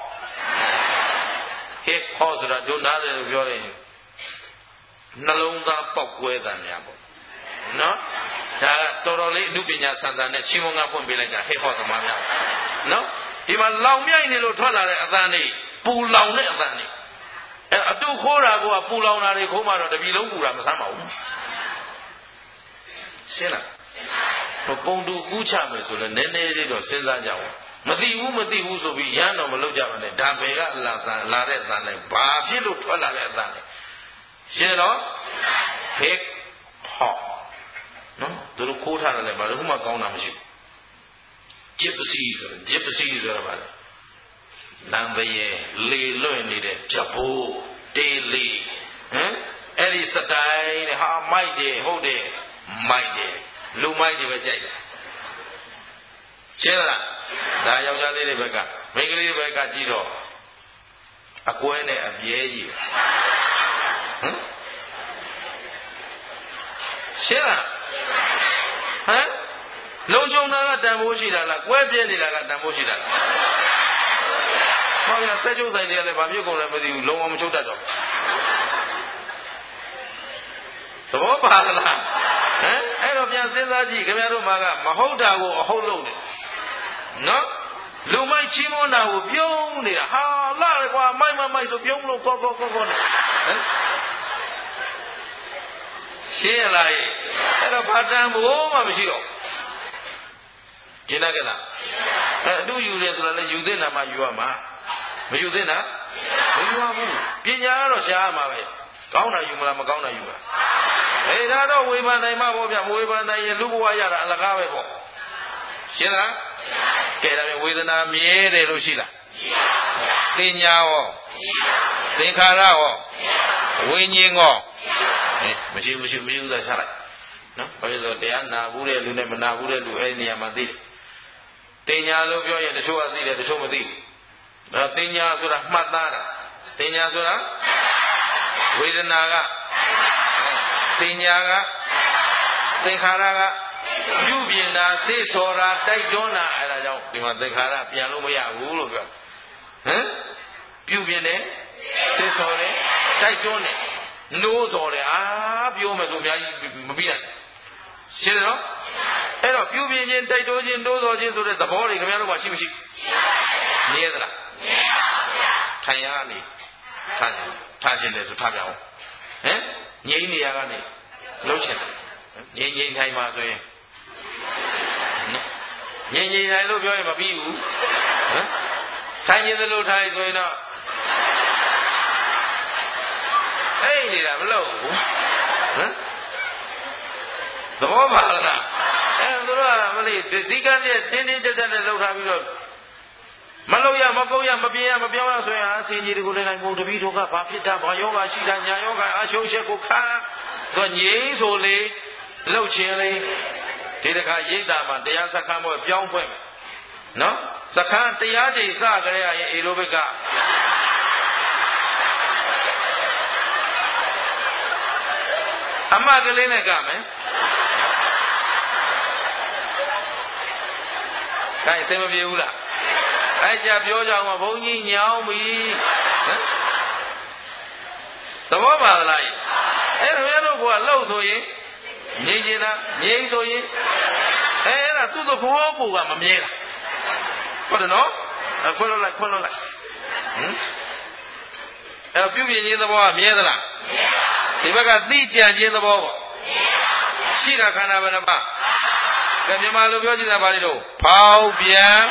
ဆိုတာဒုနာတယ်လို့ပြောရင်နှလုံးသားပေါက်ကွဲတာများပေါ့နော်ဒါကတော်တော်လေးအနုပညာဆန်ဆန်နဲ့ချင်းမုံကဖွင့်ပေးလိုက်တာဟစ်ဟော့သမားများနော်ဒီမှာလောင်မြိုက်နေလို့ထွက်လာတဲ့အသံတွေပူလောင်တဲ့အသံတွေအတူခိုးတာကပူလောင်တာတွေခိုးမှတော့တပြီလုံးပူတာမဆမ်းပါဘူးရှင်းလားပုံတူကူးချမယ်ဆိုလည်းနည်းနည်းလေးတော့စဉ်းစားကြအောင်မသိဘူးဆိုပြီးရမ်းတော့မလုပ်ကြပါနဲ့ဒါပဲကလာတဲ့အသံနဲ့ဘာဖြစ်လို့ထွက်လာတဲ့အသံလဲရှင်းတော့ဖေးဟောနော်သူတို့ခိုးထားတယ်လည်းဘာလို့မှကောင်းတာမရှိဘူးဂျစ်ပစီဆိုတာဘာလဲလမ်းပဲလေလွင့်နေတဲ့ဂျပူတေးလီအဲ့ဒီစတိုင်းတဲ့ဟာမိုက်တယ်ဟုတ်တယ်မိုက်တယ်လူမိုက်တွေပဲကြိုက်တယ်ရှင်းလားဒါယောက်ျားလေးတွေဘက်ကမိန်းကလေးတွေဘက်ကကြည့်တော့အကွဲနဲ့အပြဲကြီးရှင်းလားလုံချုံတာကတန်ဖိုးရှိတာလားကွဲပြဲနေတာကတန်ဖိုးရှိတာလားဟောရဆက်ချုပ်ဆိုင်တွေကလည်းဘာဖြစ်ကုန်လဲမသိဘူးလုံးဝမချုပ်တတ်တော့သဘောပါလားအဲ့တော့ပြန်စဉ်းစားကြည့်ခင်ဗျားတို့မှာကမဟုတ်တာကိုအဟုတ်လုပ်တယ်နော်လူမိုက်ချီးမွမ်းတာကိုပြုံးနေတာဟာလာကွာမိုက်ဆိုပြုံးလို့ကောနဲ့ရှင်းရလားအဲ့တော့ဘာတန်ဖို့မှမရှိတော့ရှင်းတယ်ကလားအတူယူတယ်ဆိုတာလည်းယူသင့်တာမှယူရမှာမယူသင့်တာမယူရဘူးပညာကတော့ရှားရမှာပဲကောင်းတာယူမလားမကောင်းတာယူမလားဒါတော့ဝေဖန်နိုင်မှာပေါ့ဗျဝေဖန်နိုင်ရင်လူဘဝရတာအလကားပဲပေါ့ရှင်းလားကဲဒါပြန်ဝေဒနာမြဲတယ်လို့ရှိလားသိညာရောသင်္ခါရရောဝိညာဉ်ရောမရှိဘူးသာချလိုက်နော်ဘာလို့လဲတရားနာဘူးတဲ့လူနဲ့မနာဘူးတဲ့လူအဲ့ဒီနေရာမှာသိတယ်တင်ညာလို့ပြောရင်တချို့ကသိတယ်တချို့မသိဘူးဒါတင်ညာဆိုတာမှတ်သားတာတင်ညာဆိုတာဝေဒနာကတင်ညာကသင်္ခါရကပြုပြင်တာစေ့ဆော်တာတိုက်တွန်းတာအဲ့ဒါကြောင့်ဒီမှာသင်္ခါရပြန်လို့မရဘူးလို့ပြောပြုပြင်တယ်စေ့ဆော်တယ်တိုက်တွန်းတယ်နိုးဆော်တယ်ပြောမယ်ဆိုအများကြီးမပြီးနိုင်ရှင်းတယ်နော်အဲ့တော့ပြုပြင်ခြင်းတိုက်တွန်းခြင်းနိုးဆော်ခြင်းဆိုတဲ့သဘောတွေခင်ဗျားတို့ကရှိမရှိမြဲသလားထိုင်ရနေထားခြင်းတယ်ဆိုထားကြအောင်ငြိမ်းနေရကနေလှုပ်ချင်တယ်ငြိမ်းထိုင်ပါဆိုရင်ငြိမ်းထိုင်လို့ပြောရင်မပြီးဘူးထိုင်ခြင်းသလိုထိုင်ဆိုရင်တော့အဲ့နေတာမလုပ်ဘူးသဘောပါလားသူတို့ကမလေးဒီကနေ့တင်းတက်နဲ့လှုပ်ထားပြီးတော့မလုပ်ရမကုတ်ရမပြင်းရမပြောင်းရဆိုရင်အစင်ကြီးတွေကိုလည်းနိုင်ပုံတပီးတို့ကဘာဖြစ်တာဘာယောဂရှိတာညာယောဂအရှုံးချက်ကိုခါဆိုငြိမ်းဆိုလေလှုပ်ခြင်းလေဒီတခါရိတ်တာမှာတရားစခန်းဘောပြောင်းဖွဲ့မယ်နော်စခန်းတရားချိန်စကြရရင်အေလိုဘက်ကအမကလေးနဲ့ကမယ်ခိုင်းစင်မပြေဘူးလားအဲ့ကြပြောကြအောင်ဘုန်းကြီးညောင်းပြီသဘောပါလားအဲ့ဒါများတို့ကလှုပ်ဆိုရင်ငြိမ်းချင်တာငြိမ်းဆိုရင်အဲ့ဒါသူ့သဘောကိုကမမြဲတာဟုတ်တယ်နော်ခွန်းလို့လိုက်အဲ့ပြုပြင်ခြင်းသဘောကမြဲသလားဒီဘက်ကသိကြံခြင်းသဘောပေါ့ရှိတာခန္ဓာဘယ်နှပါကဲမြန်မာလိုပြောကြည့်တာပါလိမ့်တော့ဖောက်ပြန်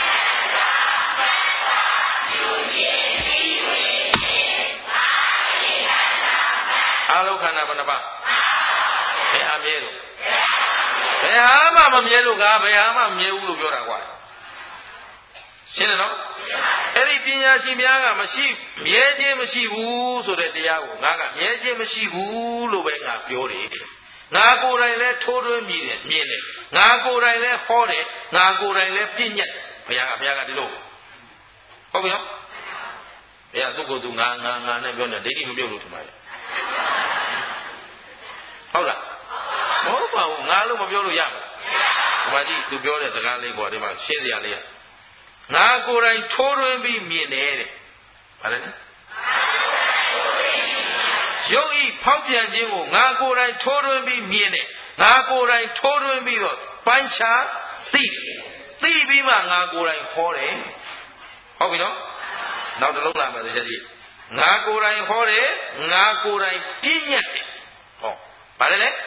အလုံးခန္ဓာဘယ်နှပါဘယ်ဟာမြဲလို့ဘယ်ဟာမှမမြဲလို့ကဘယ်ဟာမှမမြဲဘူးလို့ပြောတာကွာရှင်းတယ်နော်အဲ့ဒီပညာရှင်များကမရှိမြဲခြင်းမရှိဘူးဆိုတဲ့တရားကိုငါကမြဲခြင်းမရှိဘူးလို့ပဲငါပြောတယ်ငါကိုယ်တိုင်လဲထိုးထွင်းမြင်တယ်ငါကိုယ်တိုင်လဲဟောတယ်ငါကိုယ်တိုင်လဲပြည့်ညက်ဘုရားကဒီလိုဟုတ်ပြီနော်ဘုရားသူ့ကိုယ်သူငါနဲ့ပြောနေဒိဋ္ဌိမပြုတ်လို့ထင်ပါရဲ့ဟုတ်လားမဟုတ်ပါဘူးငါလို့မပြောလို့ရမှာဒီမှာကြည့်သူပြောတဲ့စကားလေးပေါ့ဒီမှာရှင်းစရာလေးရငါကိုယ်တိုင်ထိုးထွင်းပြီးမြင်တယ်တဲ့ဗါတယ်နော်ရုပ်ဤဖောက်ပြန်ခြင်းကိုငါကိုယ်တိုင်ထိုးထွင်းပြီးမြင်တယ်ငါကိုယ်တိုင်ထိုးထွင်းပြီးတော့ပိုင်းခြားသိပြီးမှငါကိုယ်တိုင်ခေါ်တယ်ဟုတ်ပြီနော်နောက်တစ်လုံးလာမယ်တစ်ချက်ကြည့်ငါကိုယ်တိုင်ဟောတယ်ငါကိုယ်တိုင်ပြည့်ညတ်တယ်ဟောဗါလဲလေ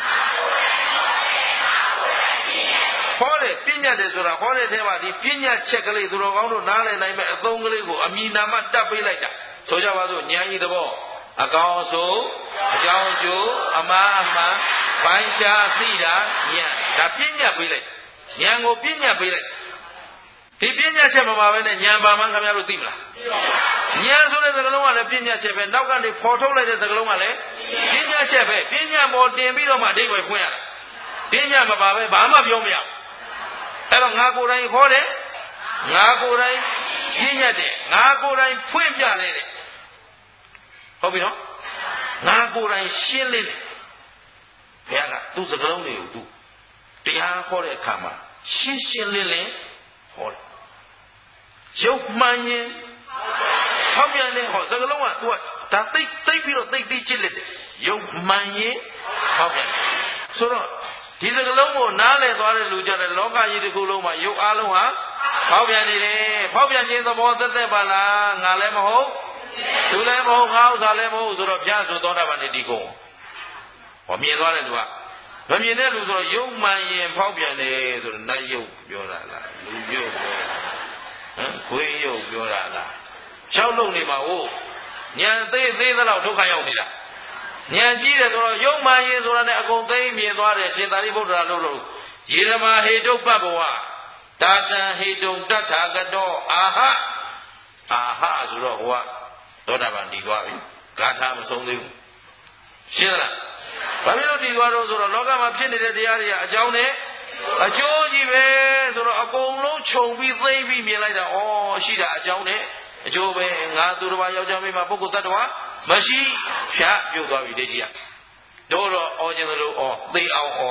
ဟောတယ်ပြည့်ညတ်တယ်ဆိုတာဟောတဲ့ထဲမှာဒီပြည့်ညတ်ချက်ကလေးသူတော်ကောင်းတို့နားလည်နိုင်မဲ့အသုံးကလေးကိုအမိနာမတက်ပေးလိုက်တာဆိုကြပါစို့ဉာဏ်ကြီးသဘောအကောင်အဆိုးအကြောင်းအကျိုးအမှားအမှန်ပိုင်းခြားသိတာဉာဏ်ဒါပြည့်ညတ်ပေးလိုက်ဉာဏ်ကိုပြည့်ညတ်ပေးလိုက်ဒီပြည့်ညတ်ချက်မပါဘဲနဲ့ဉာဏ်ပါမှန်းခင်ဗျားတို့သိမလားဉာဏ်ဆိုတဲ့စကားလုံးကလည်းပြည့်ညတ်ချက်ပဲနောက်ကနေဖော်ထုတ်လိုက်တဲ့စကားလုံးကလည်းပြည့်ညတ်ချက်ပဲပြည့်ညတ်ပေါ်တင်ပြီးတော့မှအဓိပ္ပာယ်ဖွင့်ရတာပြည့်ညတ်မပါပဲဘာမှပြောမရဘူးအဲ့တော့ငါကိုယ်တိုင်ဟောတယ်ငါကိုယ်တိုင်ပြည့်ညတ်တယ်ငါကိုယ်တိုင်ဖွင့်ပြတယ်ဟုတ်ပြီနော်ငါကိုယ်တိုင်ရှင်းလင်းတယ်ဘုရားကသူ့စကားလုံးတွေကိုသူတရားဟောတဲ့အခါမှာရှင်းရှင်းလင်းလင်းဟောတယ်ရုပ်မှန်ရင်ဟောပြန်တယ်ဟောစကားလုံးကသူကဒါသိပြီးတော့သိကြည့်လက်တယ်ရုပ်မှန်ရင်ဟောပြန်ဆိုတော့ဒီစကားလုံးကိုနားလည်သွားတဲ့လူကြတဲ့လောကကြီးတစ်ခုလုံးမှာရုပ်အားလုံးဟာဟောပြန်နေတယ်ဟောပြန်ခြင်းသဘောသက်ပါလားငါလည်းမဟုတ်သူလည်းမဟုတ်ငါဥစ္စာလည်းမဟုတ်ဆိုတော့ဘုရားဆိုသောတာပန်နေဒီကုန်ဟောမြင်သွားတဲ့လူကမမြင်တဲ့လူဆိုတော့ရုပ်မှန်ရင်ဖောက်ပြန်တယ်ဆိုတော့နတ်ရုပ်ပြောတာလားလူရုပ်ပြောတာဟမ်ခွေးရုပ်ပြောတာလား၆လုံးနေမှာဟုတ်ဉာဏ်သေးသလောက်ဒုက္ခရောက်နေတာဉာဏ်ကြီးတယ်ဆိုတော့ရုပ်မှန်ရင်ဆိုတာနဲ့အကုန်သိမြင်သွားတယ်ရှင်သာရိပုတ္တရာလို့ယေရမဟေတုပ္ပဘဝတာတံဟေတုံတတ္ထာကတောအာဟဆိုတော့ဟိုကသောတာပန်တည်သွားပြီဂါထာမဆုံးသေးဘူးရှင်းလားဘာဖြစ်လို့တည်သွားတော့ဆိုတော့လောကမှာဖြစ်နေတဲ့တရားတွေကအကြောင်းနဲ့အကျိုးကြီးပဲဆိုတော့အကုန်လုံးခြုံပြီးသိပြီးမြင်လိုက်တာဩရှိတာအကြောင်းနဲ့အကျိုးပဲငါသူတစ်ပါးယောက်ျားမိန်းမပုဂ္ဂိုလ်တ attva မရှိဖြတ်ပြုတ်သွားပြီဒိဋ္ဌိကတို့တော့ဩခြင်းလို့ဩသိအောင်ဩ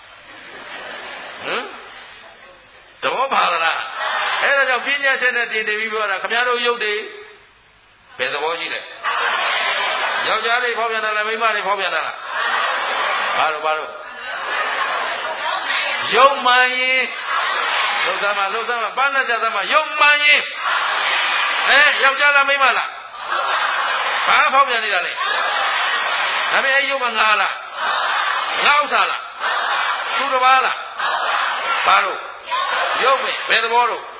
သဘောပါလားအဲ့ဒါကြောင့်ပညာရှင်နဲ့တင်ပြီးပြောတာခင်ဗျားတို့ယုတ်တွေဘယ်သဘောရှိလဲယောက်ျားတွေဖောက်ပြန်တာလားမိန်းမတွေဖောက်ပြန်တာလားဘာလို့ယုတ်မှန်ရင်လှုပ်သမ်းပန်းလက်ကြသမ်းယုတ်မှန်ရင်ယောက်ျားလားမိန်းမလားဘာဖောက်ပြန်နေတာလဲဒါပေမဲ့ယုတ်ကငါလားငါဥစ္စာလားသူတစ်ပါးလားဘာလို့ရုပ်ပဲဘယ်သဘောလို့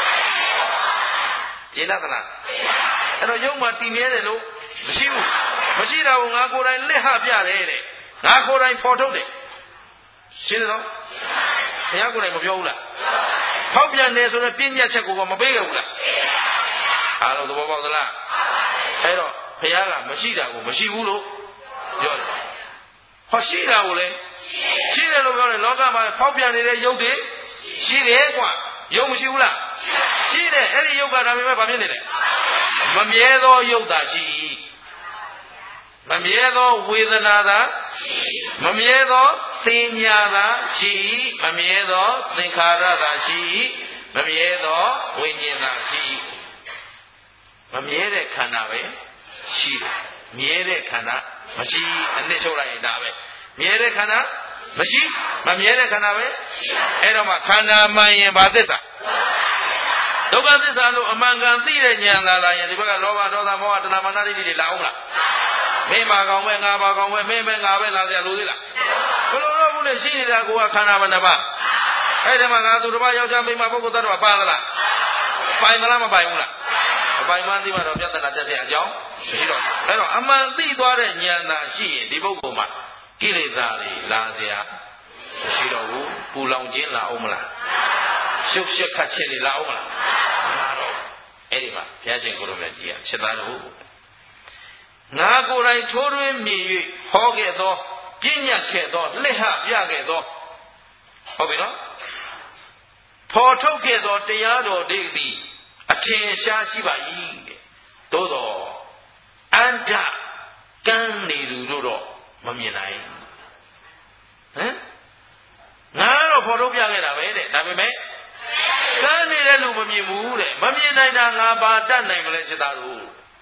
ကျေနပ်သလားအဲ့တော့ရုပ်မှာတည်မြဲတယ်လို့မရှိတာကိုငါကိုယ်တိုင်လက်ဟပြတယ်တဲ့ငါကိုယ်တိုင်ဖော်ထုတ်တယ်ရှင်းတယ်နော်ဘုရားကိုယ်တိုင်မပြောဘူးလားဖောက်ပြန်တယ်ဆိုတော့ပြဉ္ညာချက်ကိုမပေးခဲ့ဘူးလားအားလုံးသဘောပေါက်သလားအဲ့တော့ဘုရားကမရှိတာကိုမရှိဘူးလို့ပြောတယ်ဟောရှိတာကိုလည်းရှိတယ်လို့ပြောတယ်လောကမှာဖောက်ပြန်နေတဲ့ရုပ်တွေရှိတယ်ကွာရုပ်မရှိဘူးလားရှိတယ်အဲ့ဒီရုပ်ကဒါပေမဲ့ဘာဖြစ်နေလဲမမြဲသောရုပ်သာရှိမမြဲသောဝေဒနာသာမမြဲသောသင်ညာသာရှိမမြဲသောသင်္ခါရသာရှိမမြဲသောဝိညာဉ်သာရှိမမြဲတဲ့ခန္ဓာပဲရှိတယ်မြဲတဲ့ခန္ဓာမရှိအနစ်ချုပ်လိုက်ရင်ဒါပဲမြဲတဲ့ခန္ဓာမရှိမမြဲတဲ့ခန္ဓာပဲအဲ့တော့မှခန္ဓာမှန်ရင်ဘာသစ္စာဒုက္ခသစ္စာလို့အမှန်ကန်သိတဲ့ဉာဏ်သာလာရင်ဒီဘက်ကလောဘဒေါသမောဟတဏှာမာနတိတွေလာအောင်လားမင်းပါကောင်ပဲငါပါကောင်ပဲမင်းပဲငါပဲလာကြလို့သေးလားဘယ်လိုတော့ဘူးလေရှိနေတာကိုကခန္ဓာဘယ်နှပါအဲ့ဒီမှာငါသူတစ်ပါးယောက်ျားမိန်းမပုဂ္ဂိုလ်တ attva ပါသလားပိုင်သလားမပိုင်ဘူးလားမပိုင်မှသိမှတော့ပြဿနာတက်เสียအကြောင်းမရှိတော့အဲ့တော့အမှန်သိသွားတဲ့ဉာဏ်သာရှိရင်ဒီပုဂ္ဂိုလ်မှာကိလေသာတွေလာเสียမရှိတော့ဘူးပူလောင်ခြင်းလာအောင်မလားရှုပ်ရှက်ခတ်ခြင်းတွေလာအောင်မလားလာတော့အဲ့ဒီမှာဘုရားရှင်ကိုရမေကြီးကချက်သားလို့ငါကိုယ်တိုင်ထိုးထွင်းမြည်၍ဟောခဲ့သောပြည့်ညတ်ခဲ့သောလက်ဟပြခဲ့သောဟုတ်ပြီနော်ဖော်ထုတ်ခဲ့သောတရားတော်တွေသည်အထင်ရှားရှိပါ၏တဲ့သို့သောအန္တကန်းနေလူတို့တော့မမြင်နိုင်ဟမ်ငါတော့ဖော်ထုတ်ပြခဲ့တာပဲတဲ့ဒါပေမဲ့ကန်းနေတဲ့လူမမြင်ဘူးတဲ့မမြင်နိုင်တာငါပါတတ်နိုင်မလဲစိတ်သားတို့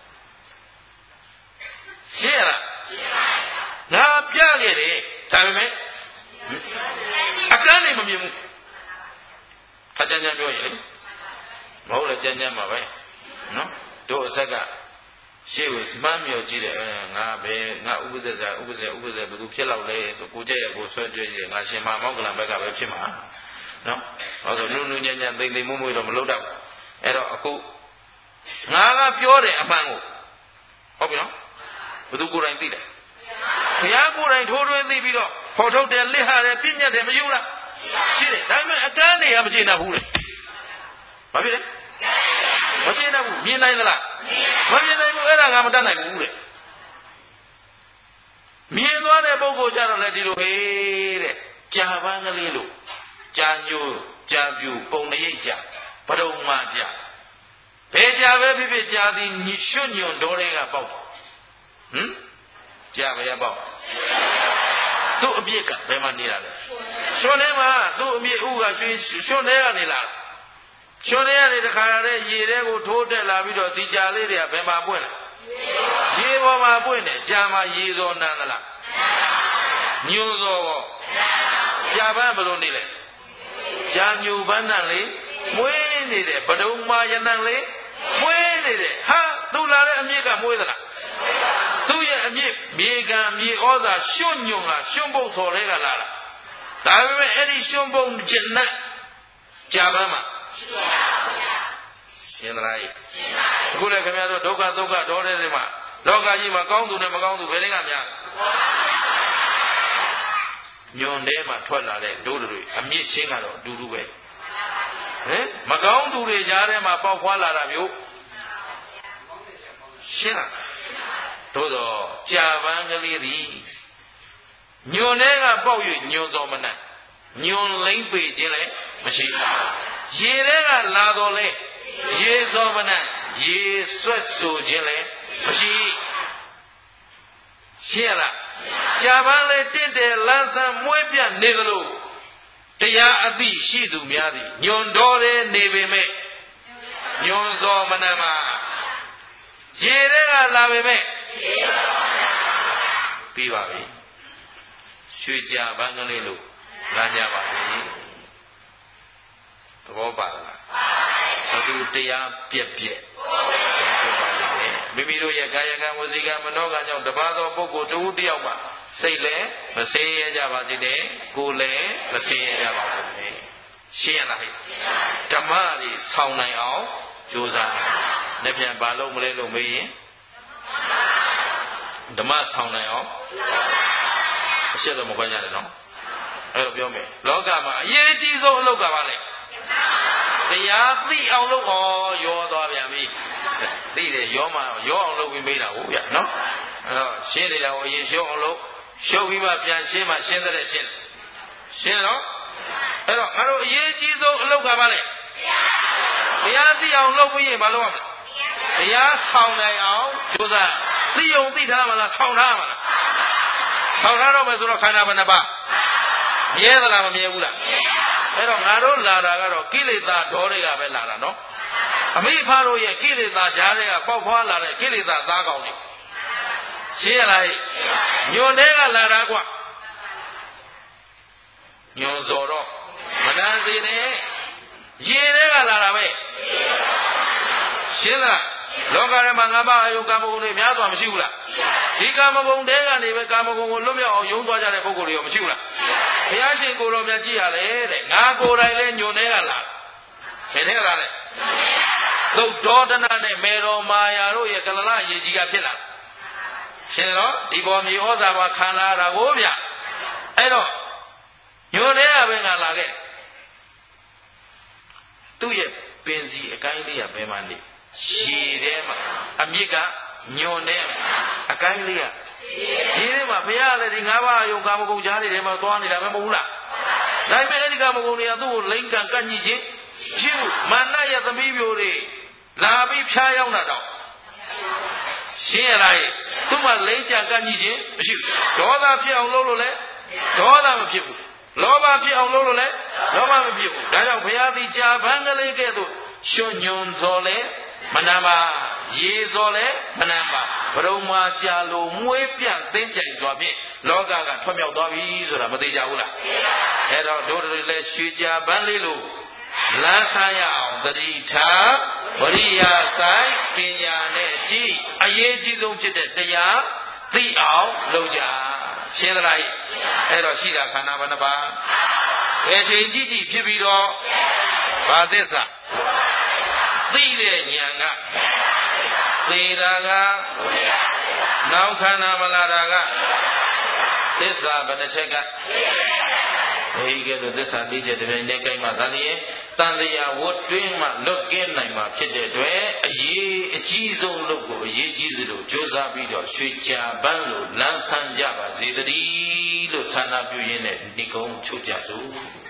ရှင်းရလားငါပြခဲ့တယ်ဒါပေမဲ့အကန်းနေမမြင်ဘူးခါကြမ်းကြမ်းပြောရင်မဟုတ်လေကြမ်းကြမ်းပါပဲနော်တို့အဆက်ကရှေ့ကိုမှန်းမြော်ကြည့်တယ်ငါပဲငါဥပဇ္ဇစာဥပဇ္ဇဘယ်သူဖြစ်လောက်လဲဆိုကိုကြက်ရကိုဆွဲကြွကြည့်ငါရှင်မမောက္ကလံဘက်ကပဲဖြစ်မှာနော်ဟောဆိုနုနုညံ့ညံ့သိမ့်သိမ့်မွမွတော့မလုပ်တော့အဲ့တော့အခုငါကပြောတယ်အမှန်ကိုဟုတ်ပြီနော်ဘယ်သူကိုယ်တိုင်သိတယ်ဘုရားကိုယ်တိုင်ထိုးထွင်းသိပြီးတော့ဖော်ထုတ်တယ်လစ်ဟာတယ်ပြည့်ညတ်တယ်မယူလားရှိတယ်ဒါပေမဲ့အတန်းတွေကမကျေနပ်ဘူးလေဘာဖြစ်လဲမကျေနပ်ဘူးမြင်နိုင်သလားမမြင်နိုင်ဘူးအဲ့ဒါငါမတတ်နိုင်ဘူးလေမြင်သွားတဲ့ပုဂ္ဂိုလ်ကြတော့လေဒီလိုဟေးတဲ့ကြာပန်းကလေးလို့ကြာညိုကြာပြူပုံတရိပ်ကြာပဒုံမာကြာဘယ်ကြာပဲဖြစ်ဖြစ်ကြာသည်ရွှွညွန့်တော်တွေကပေါက်ကြာပဲရပေါက်သူ့အပြစ်ကဘယ်မှာနေတာလဲရွှွထဲမှာသူ့အပြစ်ဥကရွှွထဲကနေလာရွှွထဲကနေတခါတည်းရေထဲကိုထိုးတက်လာပြီးတော့ဒီကြာလေးတွေကဘယ်မှာပွင့်လဲရေပေါ်မှာပွင့်တယ်ကြာမှာရေစောနန်းသလားညွန့်စောကြာပန်းဘယ်လိုနေလဲကြာညူပန်းနဲ့လေမွေးနေတယ်ပဒုံမာယနံလေမွေးနေတယ်ဟာသူလာတဲ့အမြစ်ကမွေးသလားသူ့ရဲ့အမြစ်မြေကံမြေဩဇာရွှွညွန့်လားရွှွပုတ်စော်တွေကလာတာဒါပေမဲ့အဲ့ဒီရွှွပုတ်ကျင်နဲ့ကြာပန်းမှာရှင်းသလားအခုလည်းခင်ဗျားတို့ဒုက္ခဒုက္ခဒေါတဲ့တွေမှာလောကကြီးမှာကောင်းသူနဲ့မကောင်းသူဘယ်တွေကများညွန်ထဲမှာထွက်လာတဲ့ဒုတွေအမြင့်ချင်းကတော့အတူတူပဲဟင်မကောင်းသူတွေကြားထဲမှာပေါက်ဖွာလာတာမျိုးရှင်းလားသို့တော့ကြာပန်းကလေးသည်ညွန်ထဲကပေါက်၍ညွန်စောမနှံ့ညွန်လိမ့်ပေခြင်းလည်းမရှိရေထဲကလာတော်လဲရေစောမနှံ့ရေဆွတ်ဆိုခြင်းလည်းမရှိရှင်းလားကြာပန်းလေးတင့်တယ်လန်းဆန်းမွေးပြတ်နေသလိုတရားအသိရှိသူများသည်ညွန်တော်တယ်နေပေမဲ့ညွန်စောမနှံ့မှာရေထဲကလာပေမဲ့ပြီးပါပြီရွှေကြာပန်းကလေးလို့လမ်းကြပါစေသဘောပါလားဘသူတရားပြက်ပြက်မိမိတို့ရဲ့ကာယကံဝစီကံမနောကံကြောင့်တပါးသောပုဂ္ဂိုလ်တဦးတယောက်မှစိတ်လည်းမဆင်းရဲကြပါစေနဲ့ကိုယ်လည်းမဆင်းရဲကြပါစေနဲ့ရှင်းရလားဟဲ့ဓမ္မတွေဆောင်နိုင်အောင်ကြိုးစားလက်ပြန်ဘာလို့မလဲလို့မေးရင်ဓမ္မဆောင်နိုင်အောင်အရှက်တော့မခွင့်ကြတယ်နော်အဲ့တော့ပြောမယ်လောကမှာအရေးကြီးဆုံးအလုပ်ကပါလေတရားသိအောင်လုပ်ရောသွားပြန်ပြီသိတယ်ရောမှရောအောင်လုပ်ပြီးမေးတာဟုတ်ဗျနော်အဲ့တော့ရှင်းနေတာကိုအရင်ရှုံးအောင်လုပ်ရှုံးပြီးမှပြန်ရှင်းမှရှင်းတဲ့ရှင်းတော့အဲ့တော့ငါတို့အရေးကြီးဆုံးအလုပ်ကပါလေတရားသိအောင်လုပ်ပြီးရင်မလုပ်ရမလားတရားဆောင်နိုင်အောင်ကြိုးစားသိအောင်သိထားမှလားဆောင်ထားမှလားဆောင်ထားတော့မယ်ဆိုတော့ခန္ဓာဘယ်နှပါမြဲသလားမမြဲဘူးလားအဲ့တော့ငါတို့လာတာကတော့ကိလေသာဒေါတွေကပဲလာတာနော်အမိဖတို့ရဲ့ကိလေသာကြားတွေကပေါက်ဖွာလာတဲ့ကိလေသာသားကောင်းတွေရှင်းရလားညွန်တဲ့ကလာတာကွညွန်စော်တော့မတန်းစေနဲ့ရေတဲ့ကလာတာပဲရှင်းလားလောကထဲမှာငါးပါးအယုကာမဂုဏ်တွေများစွာမရှိဘူးလားဒီကာမဂုဏ်တဲကနေပဲကာမဂုဏ်ကိုလွတ်မြောက်အောင်ယုံသွားကြတဲ့ပုဂ္ဂိုလ်တွေရောမရှိဘူးလားဘုရားရှင်ကိုယ်တော်မြတ်ကြည့်ရလေတဲ့ငါကိုယ်တိုင်လဲညွန်တဲ့ကလာဘယ်တဲ့ကလာလဲသုတ်တော်တနာနဲ့မေတော်မာယာတို့ရဲ့ကလလရေကြီးကဖြစ်လာရှင်တော့ဒီပေါ်မြေဩဇာပါခံလာတာကိုဗျအဲ့တော့ညွန်တဲ့ကပဲငါလာခဲ့သူ့ရဲ့ပင်စီအကိုင်းလေးကဘယ်မှနေရေထဲမှာအမြစ်ကညွန်နေအကိုင်းလေးကရေထဲမှာဘုရားလည်းဒီ၅ပါးအယုံကာမဂုဏ်ကြားတွေထဲမှာသွားနေတာပဲမဟုတ်လားဒါပေမဲ့အဲ့ဒီကာမဂုဏ်တွေကသူ့ကိုလိမ့်ကန်ကန့်ညှိခြင်းဖြစ်မာနရဲ့သမီးမျိုးတွေလာပြီးဖျားရောက်တာတော့ရှင်းရလားသူ့မှာလိမ့်ကြကန့်ညှိခြင်းမရှိဘူးဒေါသဖြစ်အောင်လုပ်လို့လည်းဒေါသမဖြစ်ဘူးလောဘဖြစ်အောင်လုပ်လို့လည်းလောဘမဖြစ်ဘူးဒါကြောင့်ဘုရားသည်ကြာပန်းကလေးကဲ့သို့ရွှွညွန်စော်လဲမနာပါရေစော်လဲမနာပါဘရုံမာကြာလိုမွေးပြန့်သင်းကြိုင်သွားဖြင့်လောကကထွက်မြောက်သွားပြီဆိုတာမသိကြဘူးလားအဲ့တော့တို့တွေလည်းရွှေကြာပန်းလေးလို့လမ်းဆန်းရအောင်တတိထားဝရိယဆိုင်ပညာနဲ့ကြည်အရေးကြီးဆုံးဖြစ်တဲ့တရားသိအောင်လုပ်ကြရှင်းသလားအဲ့တော့ရှိတာခန္ဓာဘယ်နှပါဘယ်ချိန်ကြည့်ကြည့်ဖြစ်ပြီးတော့ဘာသစ္စာသိတဲ့ဉာဏ်ကသေတာကနောက်ခန္ဓာမလာတာကသစ္စာဘယ်နှချက်ကဒီကဲတော့သစ္စာ၄ချက်တပြိုင်တည်းကြိုက်မှသာလျှင်တန်တရားဝတ်တွင်းမှလွတ်ကင်းနိုင်မှာဖြစ်တဲ့အတွက်အကြီးဆုံးလုပ်ကိုအရေးကြီးသလိုကြိုးစားပြီးတော့ရွှေချာပန်းလိုလမ်းဆန်းကြပါစေတည်းလို့ဆန္ဒပြုရင်းနဲ့ဒီကုန်းချုပ်ကြစို့